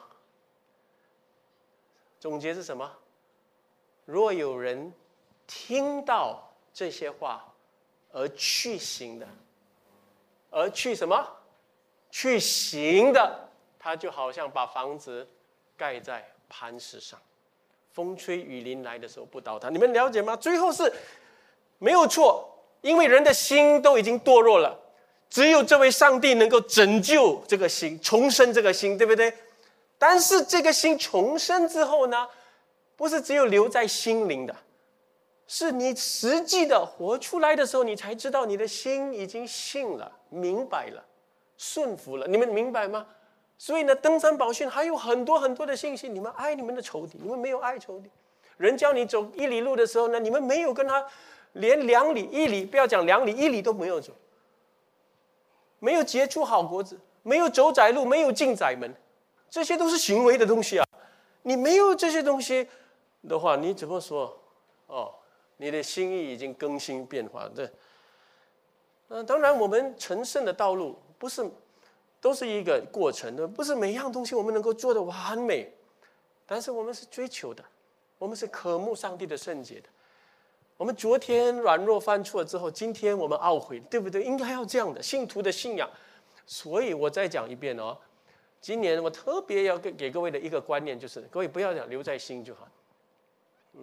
总结是什么？若有人听到这些话而去行的，而去什么？去行的，他就好像把房子盖在磐石上，风吹雨淋来的时候不倒塌。你们了解吗？最后是没有错，因为人的心都已经堕落了，只有这位上帝能够拯救这个心，重生这个心，对不对？但是这个心重生之后呢，不是只有留在心灵的，是你实际的活出来的时候，你才知道你的心已经信了，明白了，顺服了。你们明白吗？所以呢，登山宝训还有很多很多的信息。你们爱你们的仇敌，你们没有爱仇敌。人教你走1里路的时候呢，你们没有跟他连2里1里，不要讲2里1里都没有走，没有结出好果子，没有走窄路，没有进窄门，这些都是行为的东西啊。你没有这些东西的话，你怎么说你的心意已经更新变化？当然我们成圣的道路不是都是一个过程的，不是每样东西我们能够做得完美，但是我们是追求的，我们是渴慕上帝的圣洁的。我们昨天软弱犯错之后，今天我们懊悔，对不对？应该要这样的信徒的信仰。所以我再讲一遍今年我特别要给各位的一个观念就是，各位不要讲留在心就好，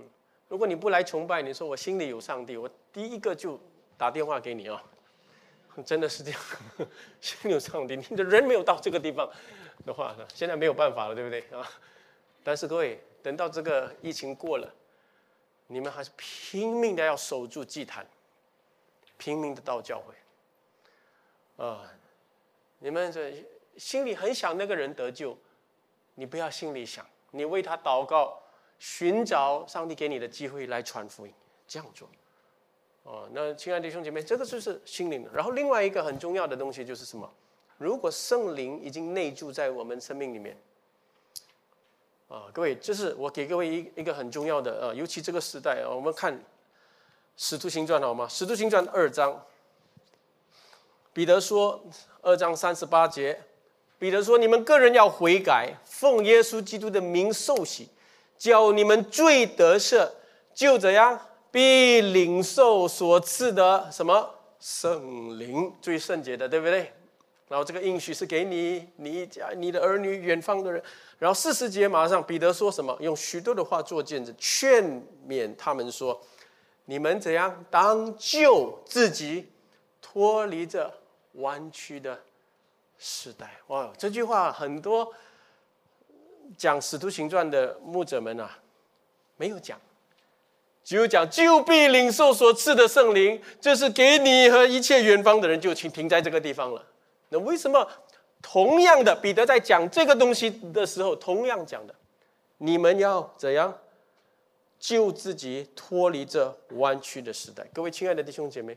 如果你不来崇拜，你说我心里有上帝，我第一个就打电话给你啊！真的是这样，心里有上帝，你的人没有到这个地方的话呢，现在没有办法了，对不对啊？但是各位，等到这个疫情过了，你们还是拼命的要守住祭坛，拼命的到教会啊！你们这心里很想那个人得救，你不要心里想，你为他祷告，寻找上帝给你的机会来传福音，这样做。那亲爱的弟兄姐妹，这个就是心灵的。然后另外一个很重要的东西就是什么？如果圣灵已经内住在我们生命里面，各位，这是我给各位一个很重要的尤其这个时代我们看《使徒行传》好吗？《使徒行传》2章，彼得说2章38节，彼得说：“你们个人要悔改，奉耶稣基督的名受洗，叫你们罪得赦，就这样。”必领受所赐的什么圣灵，最圣洁的，对不对？然后这个应许是给你、你家、你的儿女、远方的人。然后40节马上彼得说什么？用许多的话做见证，劝勉他们说：你们怎样当救自己，脱离这弯曲的时代。哇，这句话很多讲使徒行传的牧者们没有讲。只有讲就必领受所赐的圣灵，这是给你和一切远方的人，就停在这个地方了。那为什么同样的彼得在讲这个东西的时候，同样讲的，你们要怎样救自己脱离这弯曲的时代？各位亲爱的弟兄姐妹，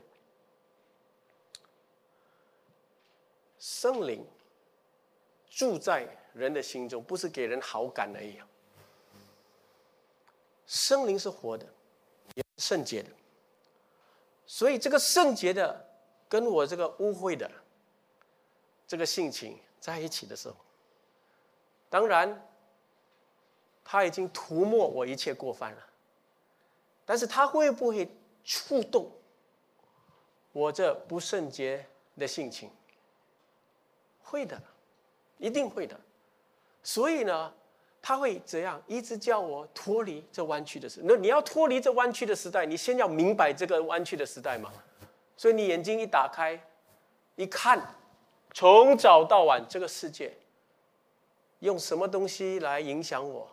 圣灵住在人的心中，不是给人好感而已。圣灵是活的，也是圣洁的，所以这个圣洁的跟我这个污秽的这个性情在一起的时候，当然他已经涂抹我一切过犯了，但是他会不会触动我这不圣洁的性情？会的，一定会的。所以呢，他会怎样一直叫我脱离这弯曲的时代？那你要脱离这弯曲的时代，你先要明白这个弯曲的时代嘛。所以你眼睛一打开，一看，从早到晚这个世界用什么东西来影响我，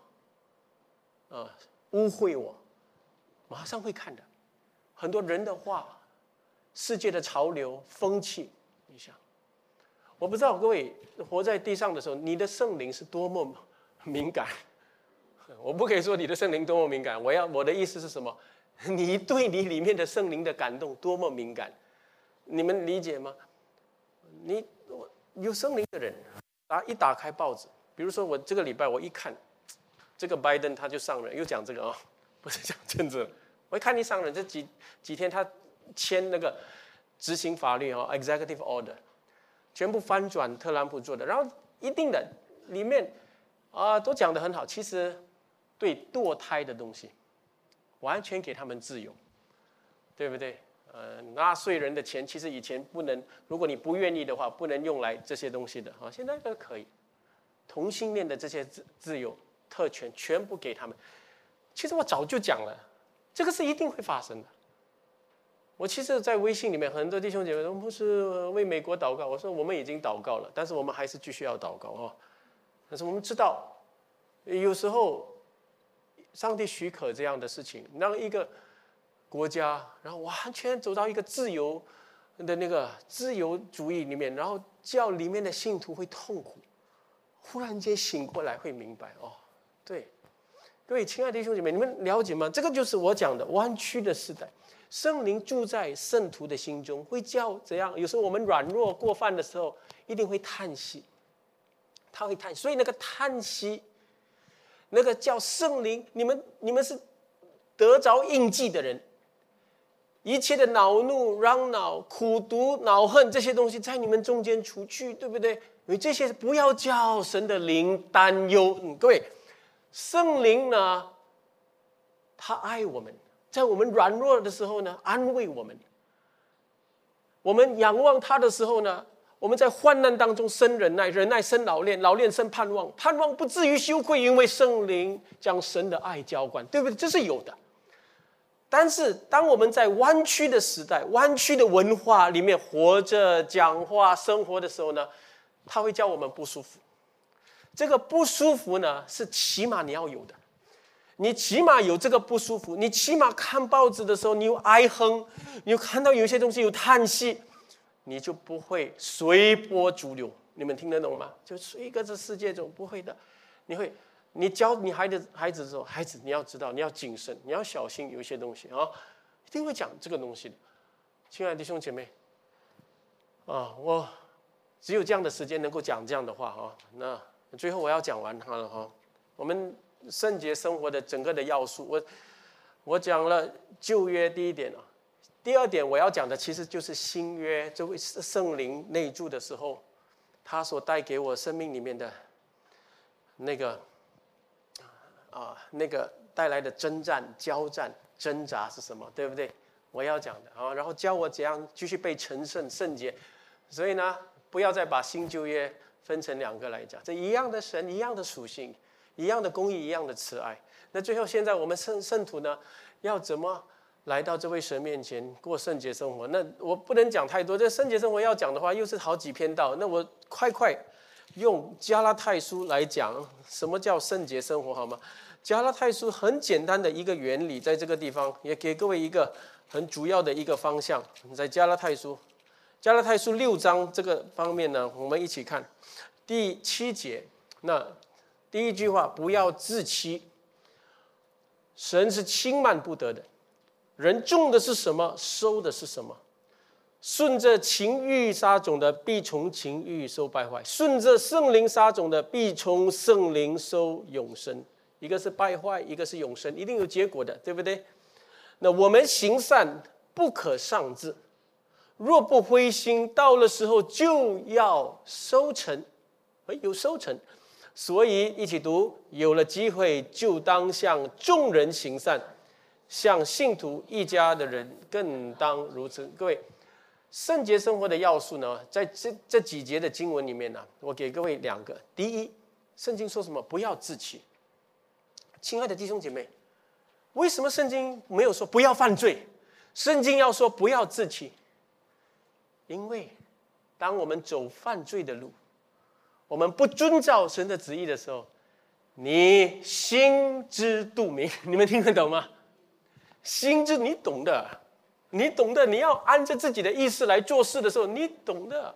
污秽我，马上会看的。很多人的话，世界的潮流风气，你想，我不知道各位活在地上的时候，你的圣灵是多么敏感。我不可以说你的圣灵多么敏感，我的意思是什么？你对你里面的圣灵的感动多么敏感，你们理解吗？你有圣灵的人一打开报纸，比如说我这个礼拜我一看，这个拜登他就上任，又讲这个不是讲政治了。我一看一上任，这几天他签那个执行法律executive order， 全部翻转特朗普做的，然后一定的里面都讲得很好。其实对堕胎的东西，完全给他们自由，对不对？纳税人的钱其实以前不能，如果你不愿意的话，不能用来这些东西的现在都可以。同性恋的这些自由特权全部给他们。其实我早就讲了，这个是一定会发生的。我其实在微信里面很多弟兄姐妹都不是为美国祷告，我说我们已经祷告了，但是我们还是继续要祷告但是我们知道有时候上帝许可这样的事情，让一个国家然后完全走到一个自由的那个自由主义里面，然后叫里面的信徒会痛苦，忽然间醒过来会明白对，各位亲爱的弟兄姐妹，你们了解吗？这个就是我讲的弯曲的时代。圣灵住在圣徒的心中，会叫怎样？有时候我们软弱过犯的时候，一定会叹息，他会叹息。所以那个叹息，那个叫圣灵，你们是得着印记的人，一切的恼怒、嚷恼、苦毒、恼恨这些东西在你们中间除去，对不对？因为这些不要叫神的灵担忧。各位，圣灵呢，他爱我们。在我们软弱的时候呢，安慰我们；我们仰望他的时候呢，我们在患难当中生忍耐，忍耐生老练，老练生盼望，盼望不至于羞愧，因为圣灵将神的爱浇灌，对不对？这是有的。 但是当我们在弯曲的时代、弯曲的文化里面活着、讲话、生活的时候呢，它会叫我们不舒服。这个不舒服呢，是起码你要有的。你起码有这个不舒服，你起码看报纸的时候，你有哀哼，你有看到有些东西有叹息，你就不会随波逐流。你们听得懂吗？就随着这世界中，不会的。你教你孩子的时候，孩子你要知道，你要谨慎，你要小心，有一些东西啊，一定会讲这个东西的。亲爱的弟兄姐妹，我只有这样的时间能够讲这样的话啊。那最后我要讲完它了哈。我们圣洁生活的整个的要素，我讲了旧约第一点啊。第二点我要讲的其实就是新约，这位圣灵内住的时候，他所带给我生命里面的那个带来的征战、交战、挣扎是什么，对不对？我要讲的啊，然后教我怎样继续被成圣、圣洁。所以呢，不要再把新旧约分成两个来讲，这一样的神，一样的属性，一样的公义，一样的慈爱。那最后，现在我们圣徒呢，要怎么来到这位神面前过圣洁生活？那我不能讲太多，这圣洁生活要讲的话，又是好几篇道。那我快用加拉太书来讲什么叫圣洁生活，好吗？加拉太书很简单的一个原理，在这个地方也给各位一个很主要的一个方向。在加拉太书6章这个方面呢，我们一起看第7节。那第一句话，不要自欺，神是轻慢不得的。人种的是什么，收的是什么。顺着情欲撒种的，必从情欲收败坏；顺着圣灵撒种的，必从圣灵收永生。一个是败坏，一个是永生，一定有结果的，对不对？那我们行善不可丧志，若不灰心，到了时候就要收成，有收成。所以一起读，有了机会就当向众人行善，向信徒一家的人更当如此。各位，圣洁生活的要素呢，在这几节的经文里面呢，我给各位2个。第一，圣经说什么？不要自欺。亲爱的弟兄姐妹，为什么圣经没有说不要犯罪？圣经要说不要自欺。因为当我们走犯罪的路，我们不遵照神的旨意的时候，你心知肚明。你们听得懂吗？心知，你懂的，你要按着自己的意思来做事的时候，你懂的。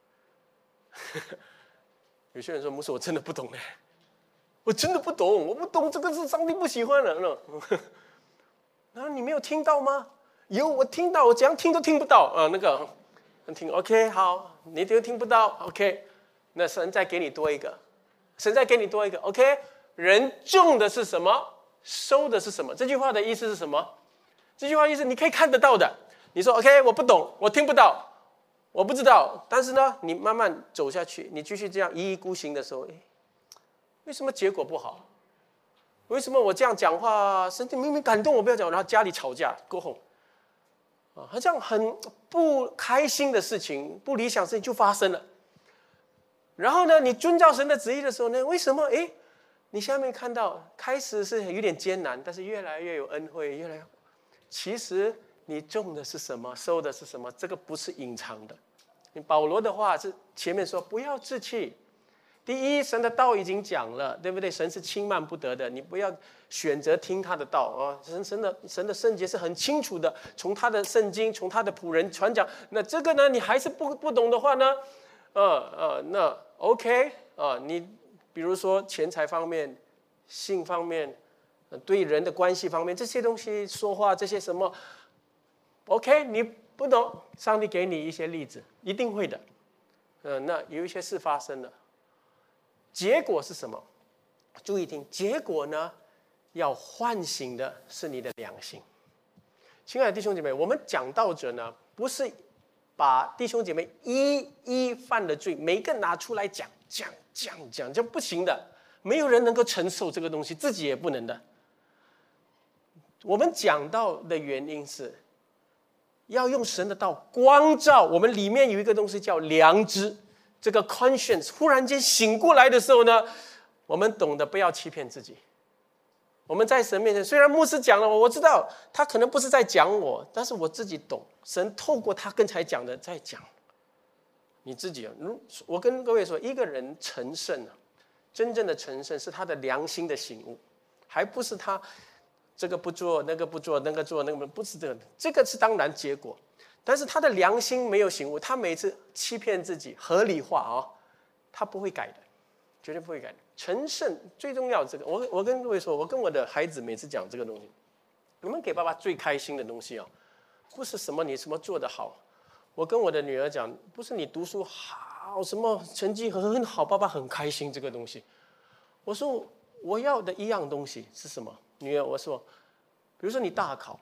有些人说，牧师，我真的不懂。我真的不懂，我不懂，这个是上帝不喜欢的。然后你没有听到吗？有，我听到，我怎样听都听不到啊。听 OK 好，你都听不到 OK， 那神再给你多一个，OK。人种的是什么，收的是什么？这句话的意思是什么？这句话意思你可以看得到的。你说 OK， 我不懂，我听不到，我不知道。但是呢，你慢慢走下去，你继续这样一意孤行的时候，为什么结果不好？为什么我这样讲话，神明明感动我不要讲，然后家里吵架，go home，好像很不开心的事情、不理想的事情就发生了。然后呢，你遵照神的旨意的时候呢，为什么？你下面看到开始是有点艰难，但是越来越有恩惠，其实你种的是什么，收的是什么，这个不是隐藏的。保罗的话是前面说不要自欺。第一，神的道已经讲了，对不对？神是轻慢不得的，你不要选择听他的道啊！神的圣洁是很清楚的，从他的圣经，从他的仆人传讲。那这个呢，你还是不懂的话呢，那 OK 你比如说钱财方面、性方面、对人的关系方面，这些东西说话这些什么 ，OK， 你不懂，上帝给你一些例子，一定会的。那有一些事发生了。结果是什么？注意听，结果呢，要唤醒的是你的良心。亲爱的弟兄姐妹，我们讲道者呢，不是把弟兄姐妹一犯了罪，每个拿出来讲，这不行的，没有人能够承受这个东西，自己也不能的。我们讲道的原因是，要用神的道光照我们，里面有一个东西叫良知。这个 conscience 忽然间醒过来的时候呢，我们懂得不要欺骗自己， 我们在神面前，虽然牧师讲了我知道他可能不是在讲我，但是我自己懂，神透过他刚才讲的在讲你自己。我跟各位说，一个人成圣真正的成圣是他的良心的醒悟，还不是他这个不做那个不做那个做那个不是这个是当然结果，但是他的良心没有醒悟，他每次欺骗自己合理化他不会改的，绝对不会改的。成圣最重要这个，我跟各位说，我跟我的孩子每次讲这个东西，你们给爸爸最开心的东西不是什么你什么做得好。我跟我的女儿讲，不是你读书好，什么成绩很好，爸爸很开心这个东西。我说我要的一样东西是什么？女儿，我说，比如说你大考，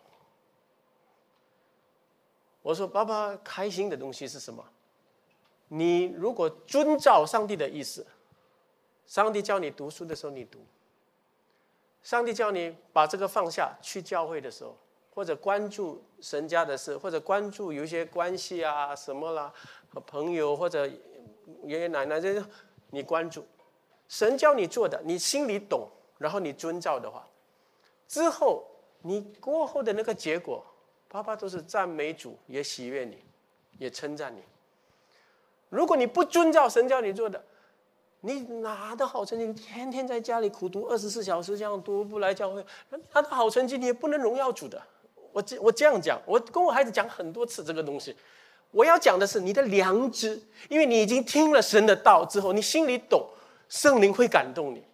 我说爸爸开心的东西是什么？你如果遵照上帝的意思，上帝叫你读书的时候你读，上帝叫你把这个放下去教会的时候，或者关注神家的事，或者关注有一些关系什么啦，和朋友或者爷爷奶奶这些，你关注神叫你做的，你心里懂，然后你遵照的话，之后你过后的那个结果，爸爸都是赞美主，也喜悦你，也称赞你。如果你不遵照神叫你做的，你拿的好成绩，天天在家里苦读24小时这样读，不来教会，拿的好成绩你也不能荣耀主的。我这样讲，我跟我孩子讲很多次这个东西。我要讲的是你的良知，因为你已经听了神的道之后，你心里懂，圣灵会感动你。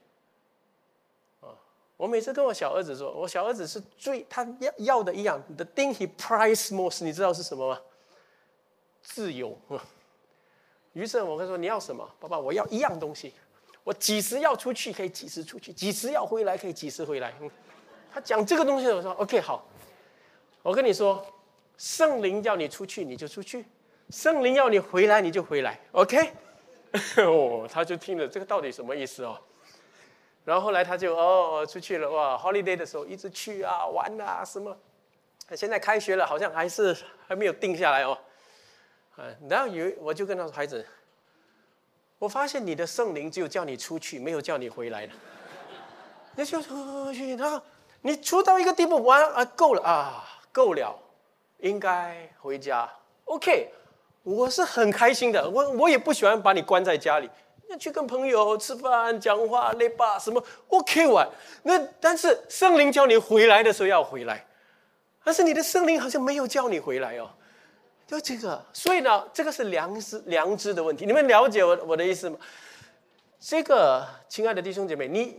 我每次跟我小儿子说，我小儿子是他要的一样 ，the thing he prizes most， 你知道是什么吗？自由。于是我跟他说：“你要什么？爸爸，我要一样东西。我几时要出去可以几时出去，几时要回来可以几时回来。”他讲这个东西，我说 ：“OK， 好。我跟你说，圣灵叫你出去你就出去，圣灵要你回来你就回来。OK？ 他就听了这个到底什么意思然后后来他就出去了哇 ，holiday 的时候一直去玩什么。现在开学了，好像还没有定下来然后我就跟他说：“孩子，我发现你的圣灵只有叫你出去，没有叫你回来的。你就出去，然后你出到一个地步，够了够了，应该回家。OK， 我是很开心的，我也不喜欢把你关在家里，要去跟朋友吃饭、讲话、累吧什么 OK 玩。但是圣灵叫你回来的时候要回来，但是你的圣灵好像没有叫你回来就这个，所以呢，这个是良知的问题。你们了解我的意思吗？这个，亲爱的弟兄姐妹，你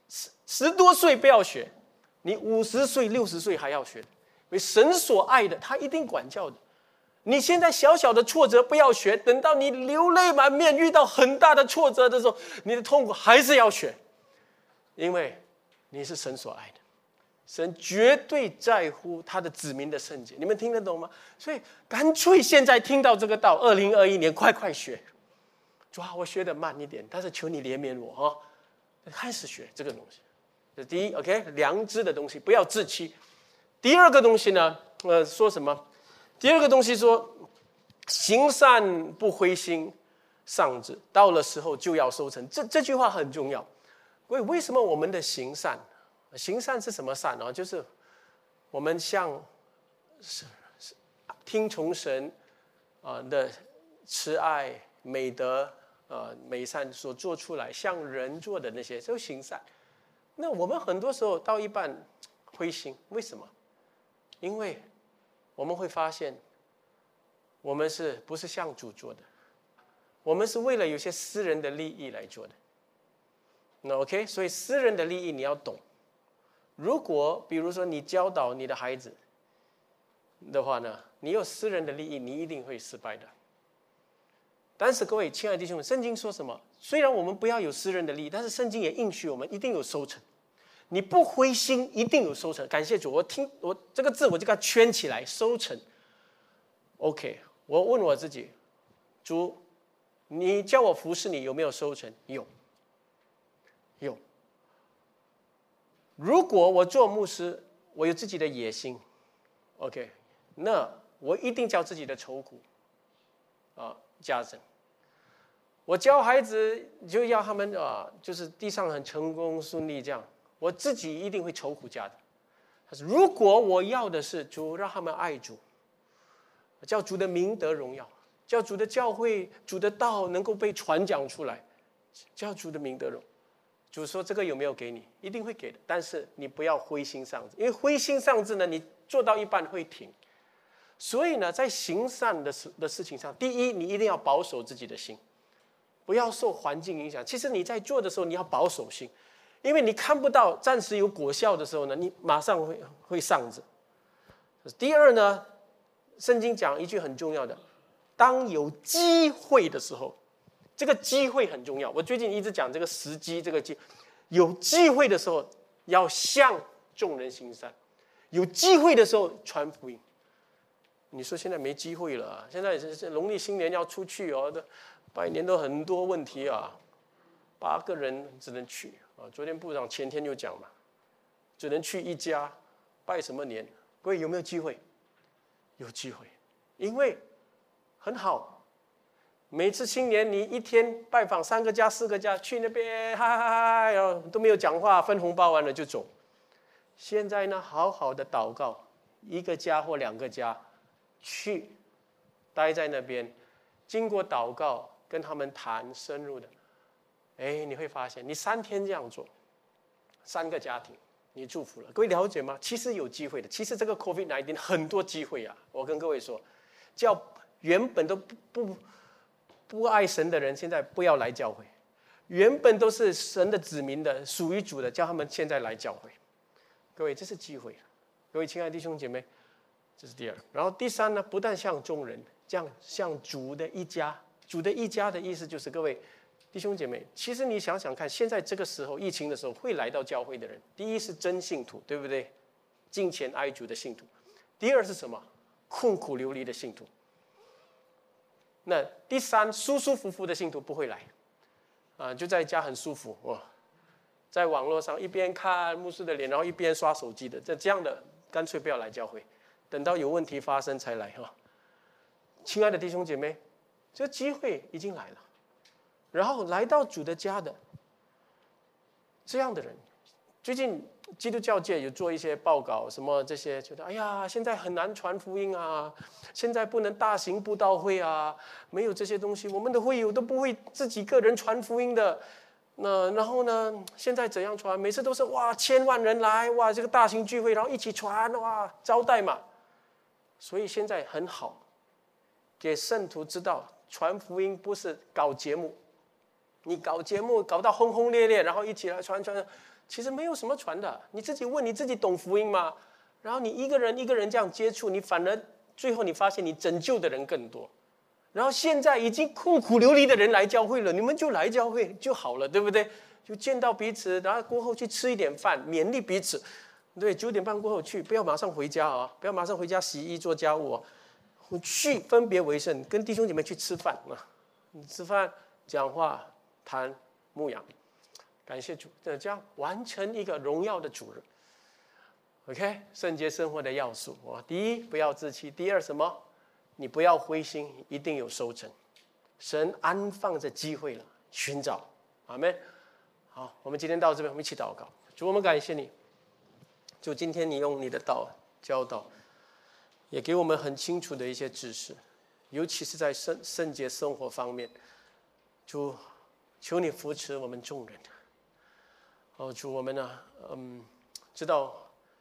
10多岁不要学，你50岁、60岁还要学，因为神所爱的，他一定管教的。你现在小小的挫折不要学，等到你流泪满面，遇到很大的挫折的时候，你的痛苦还是要学，因为你是神所爱的。神绝对在乎他的子民的圣洁，你们听得懂吗？所以干脆现在听到这个道，2021年快学。主啊，我学得慢一点，但是求你怜悯我开始学这个东西。这是第一 ，OK， 良知的东西不要自欺。第二个东西呢，说什么？第二个东西说，行善不灰心丧志，到了时候就要收成。这句话很重要。为什么我们的行善？行善是什么善就是我们像听从神的慈爱、美德、美善所做出来，像人做的那些，就行善。那我们很多时候到一半灰心，为什么？因为我们会发现，我们不是像主做的，我们是为了有些私人的利益来做的。那 OK， 所以私人的利益你要懂。如果比如说你教导你的孩子的话呢，你有私人的利益，你一定会失败的。但是各位亲爱的弟兄们，圣经说什么？虽然我们不要有私人的利益，但是圣经也应许我们一定有收成。你不灰心，一定有收成。感谢主，我这个字我就给它圈起来，收成。OK， 我问我自己，主，你叫我服侍你，有没有收成？有。如果我做牧师，我有自己的野心 ，OK， 那我一定叫自己的愁苦加增。我教孩子就要他们就是地上很成功顺利这样， 我自己一定会愁苦家的。他说：如果我要的是主让他们爱主，叫主的名得荣耀，叫主的教会、主的道能够被传讲出来，叫主的名得荣。主说这个有没有给你？一定会给的，但是你不要灰心丧志，因为灰心丧志呢，你做到一半会停。所以呢，在行善的事情上，第一，你一定要保守自己的心，不要受环境影响。其实你在做的时候，你要保守心，因为你看不到暂时有果效的时候呢，你马上会丧志。第二呢，圣经讲一句很重要的，当有机会的时候，这个机会很重要。我最近一直讲这个时机，这个有机会的时候要向众人行善，有机会的时候传福音。你说现在没机会了，现在农历新年要出去哦，拜年都很多问题啊，8个人只能去啊。昨天部长前天就讲嘛，只能去一家，拜什么年？各位有没有机会？有机会，因为很好。每次新年你一天拜访3个家、4个家，去那边嗨嗨嗨，都没有讲话，分红包完了就走。现在呢，好好的祷告，1个家或2个家。去，待在那边，经过祷告，跟他们谈深入的，你会发现，你3天这样做，3个家庭，你祝福了。各位了解吗？其实有机会的。其实这个 COVID-19 很多机会啊！我跟各位说，叫原本都不爱神的人，现在不要来教会；原本都是神的子民的，属于主的，叫他们现在来教会。各位，这是机会。各位亲爱的弟兄姐妹。这是第二，然后第三呢，不但像众人，这样像主的一家。主的一家的意思就是，各位弟兄姐妹，其实你想想看，现在这个时候疫情的时候，会来到教会的人，第一是真信徒，对不对？敬虔爱主的信徒。第二是什么？困苦流离的信徒。那第三，舒舒服服的信徒不会来，就在家很舒服哇，在网络上一边看牧师的脸，然后一边刷手机的，这样的干脆不要来教会。等到有问题发生才来哈，亲爱的弟兄姐妹，这机会已经来了。然后来到主的家的这样的人，最近基督教界有做一些报告，什么这些，觉得哎呀，现在很难传福音啊，现在不能大型布道会啊，没有这些东西，我们的会友都不会自己个人传福音的。然后呢？现在怎样传？每次都是哇，1000万人来，哇，这个大型聚会，然后一起传，哇，招待嘛。所以现在很好，给圣徒知道，传福音不是搞节目，你搞节目搞到轰轰烈烈，然后一起来传，其实没有什么传的。你自己问你自己懂福音吗？然后你一个人这样接触，你反而最后你发现你拯救的人更多。然后现在已经困苦流离的人来教会了，你们就来教会就好了，对不对？就见到彼此，然后过后去吃一点饭，勉励彼此。对，9点半过后去，不要马上回家啊！不要马上回家洗衣做家务啊！去分别为圣，跟弟兄姐妹去吃饭啊！吃饭、讲话、谈、牧养，感谢主，这样完成一个荣耀的主人。OK， 圣洁生活的要素第一，不要自欺；第二，什么？你不要灰心，一定有收成。神安放着机会了，寻找。阿们。好，我们今天到这边，我们一起祷告。主，我们感谢你。就今天你用你的道教导，也给我们很清楚的一些知识，尤其是在圣洁生活方面。主，求你扶持我们众人。主，我们呢，知道，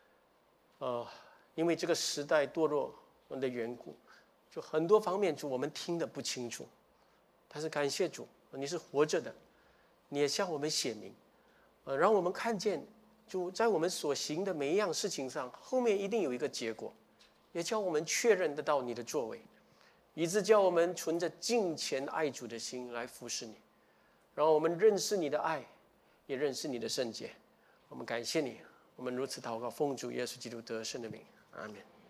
因为这个时代堕落的缘故，就很多方面主我们听得不清楚。但是感谢主，你是活着的，你也向我们显明，让我们看见。就在我们所行的每一样事情上，后面一定有一个结果，也叫我们确认得到你的作为，以致叫我们存着敬虔爱主的心来服侍你，然后我们认识你的爱，也认识你的圣洁。我们感谢你，我们如此祷告，奉主耶稣基督得胜的名，阿们。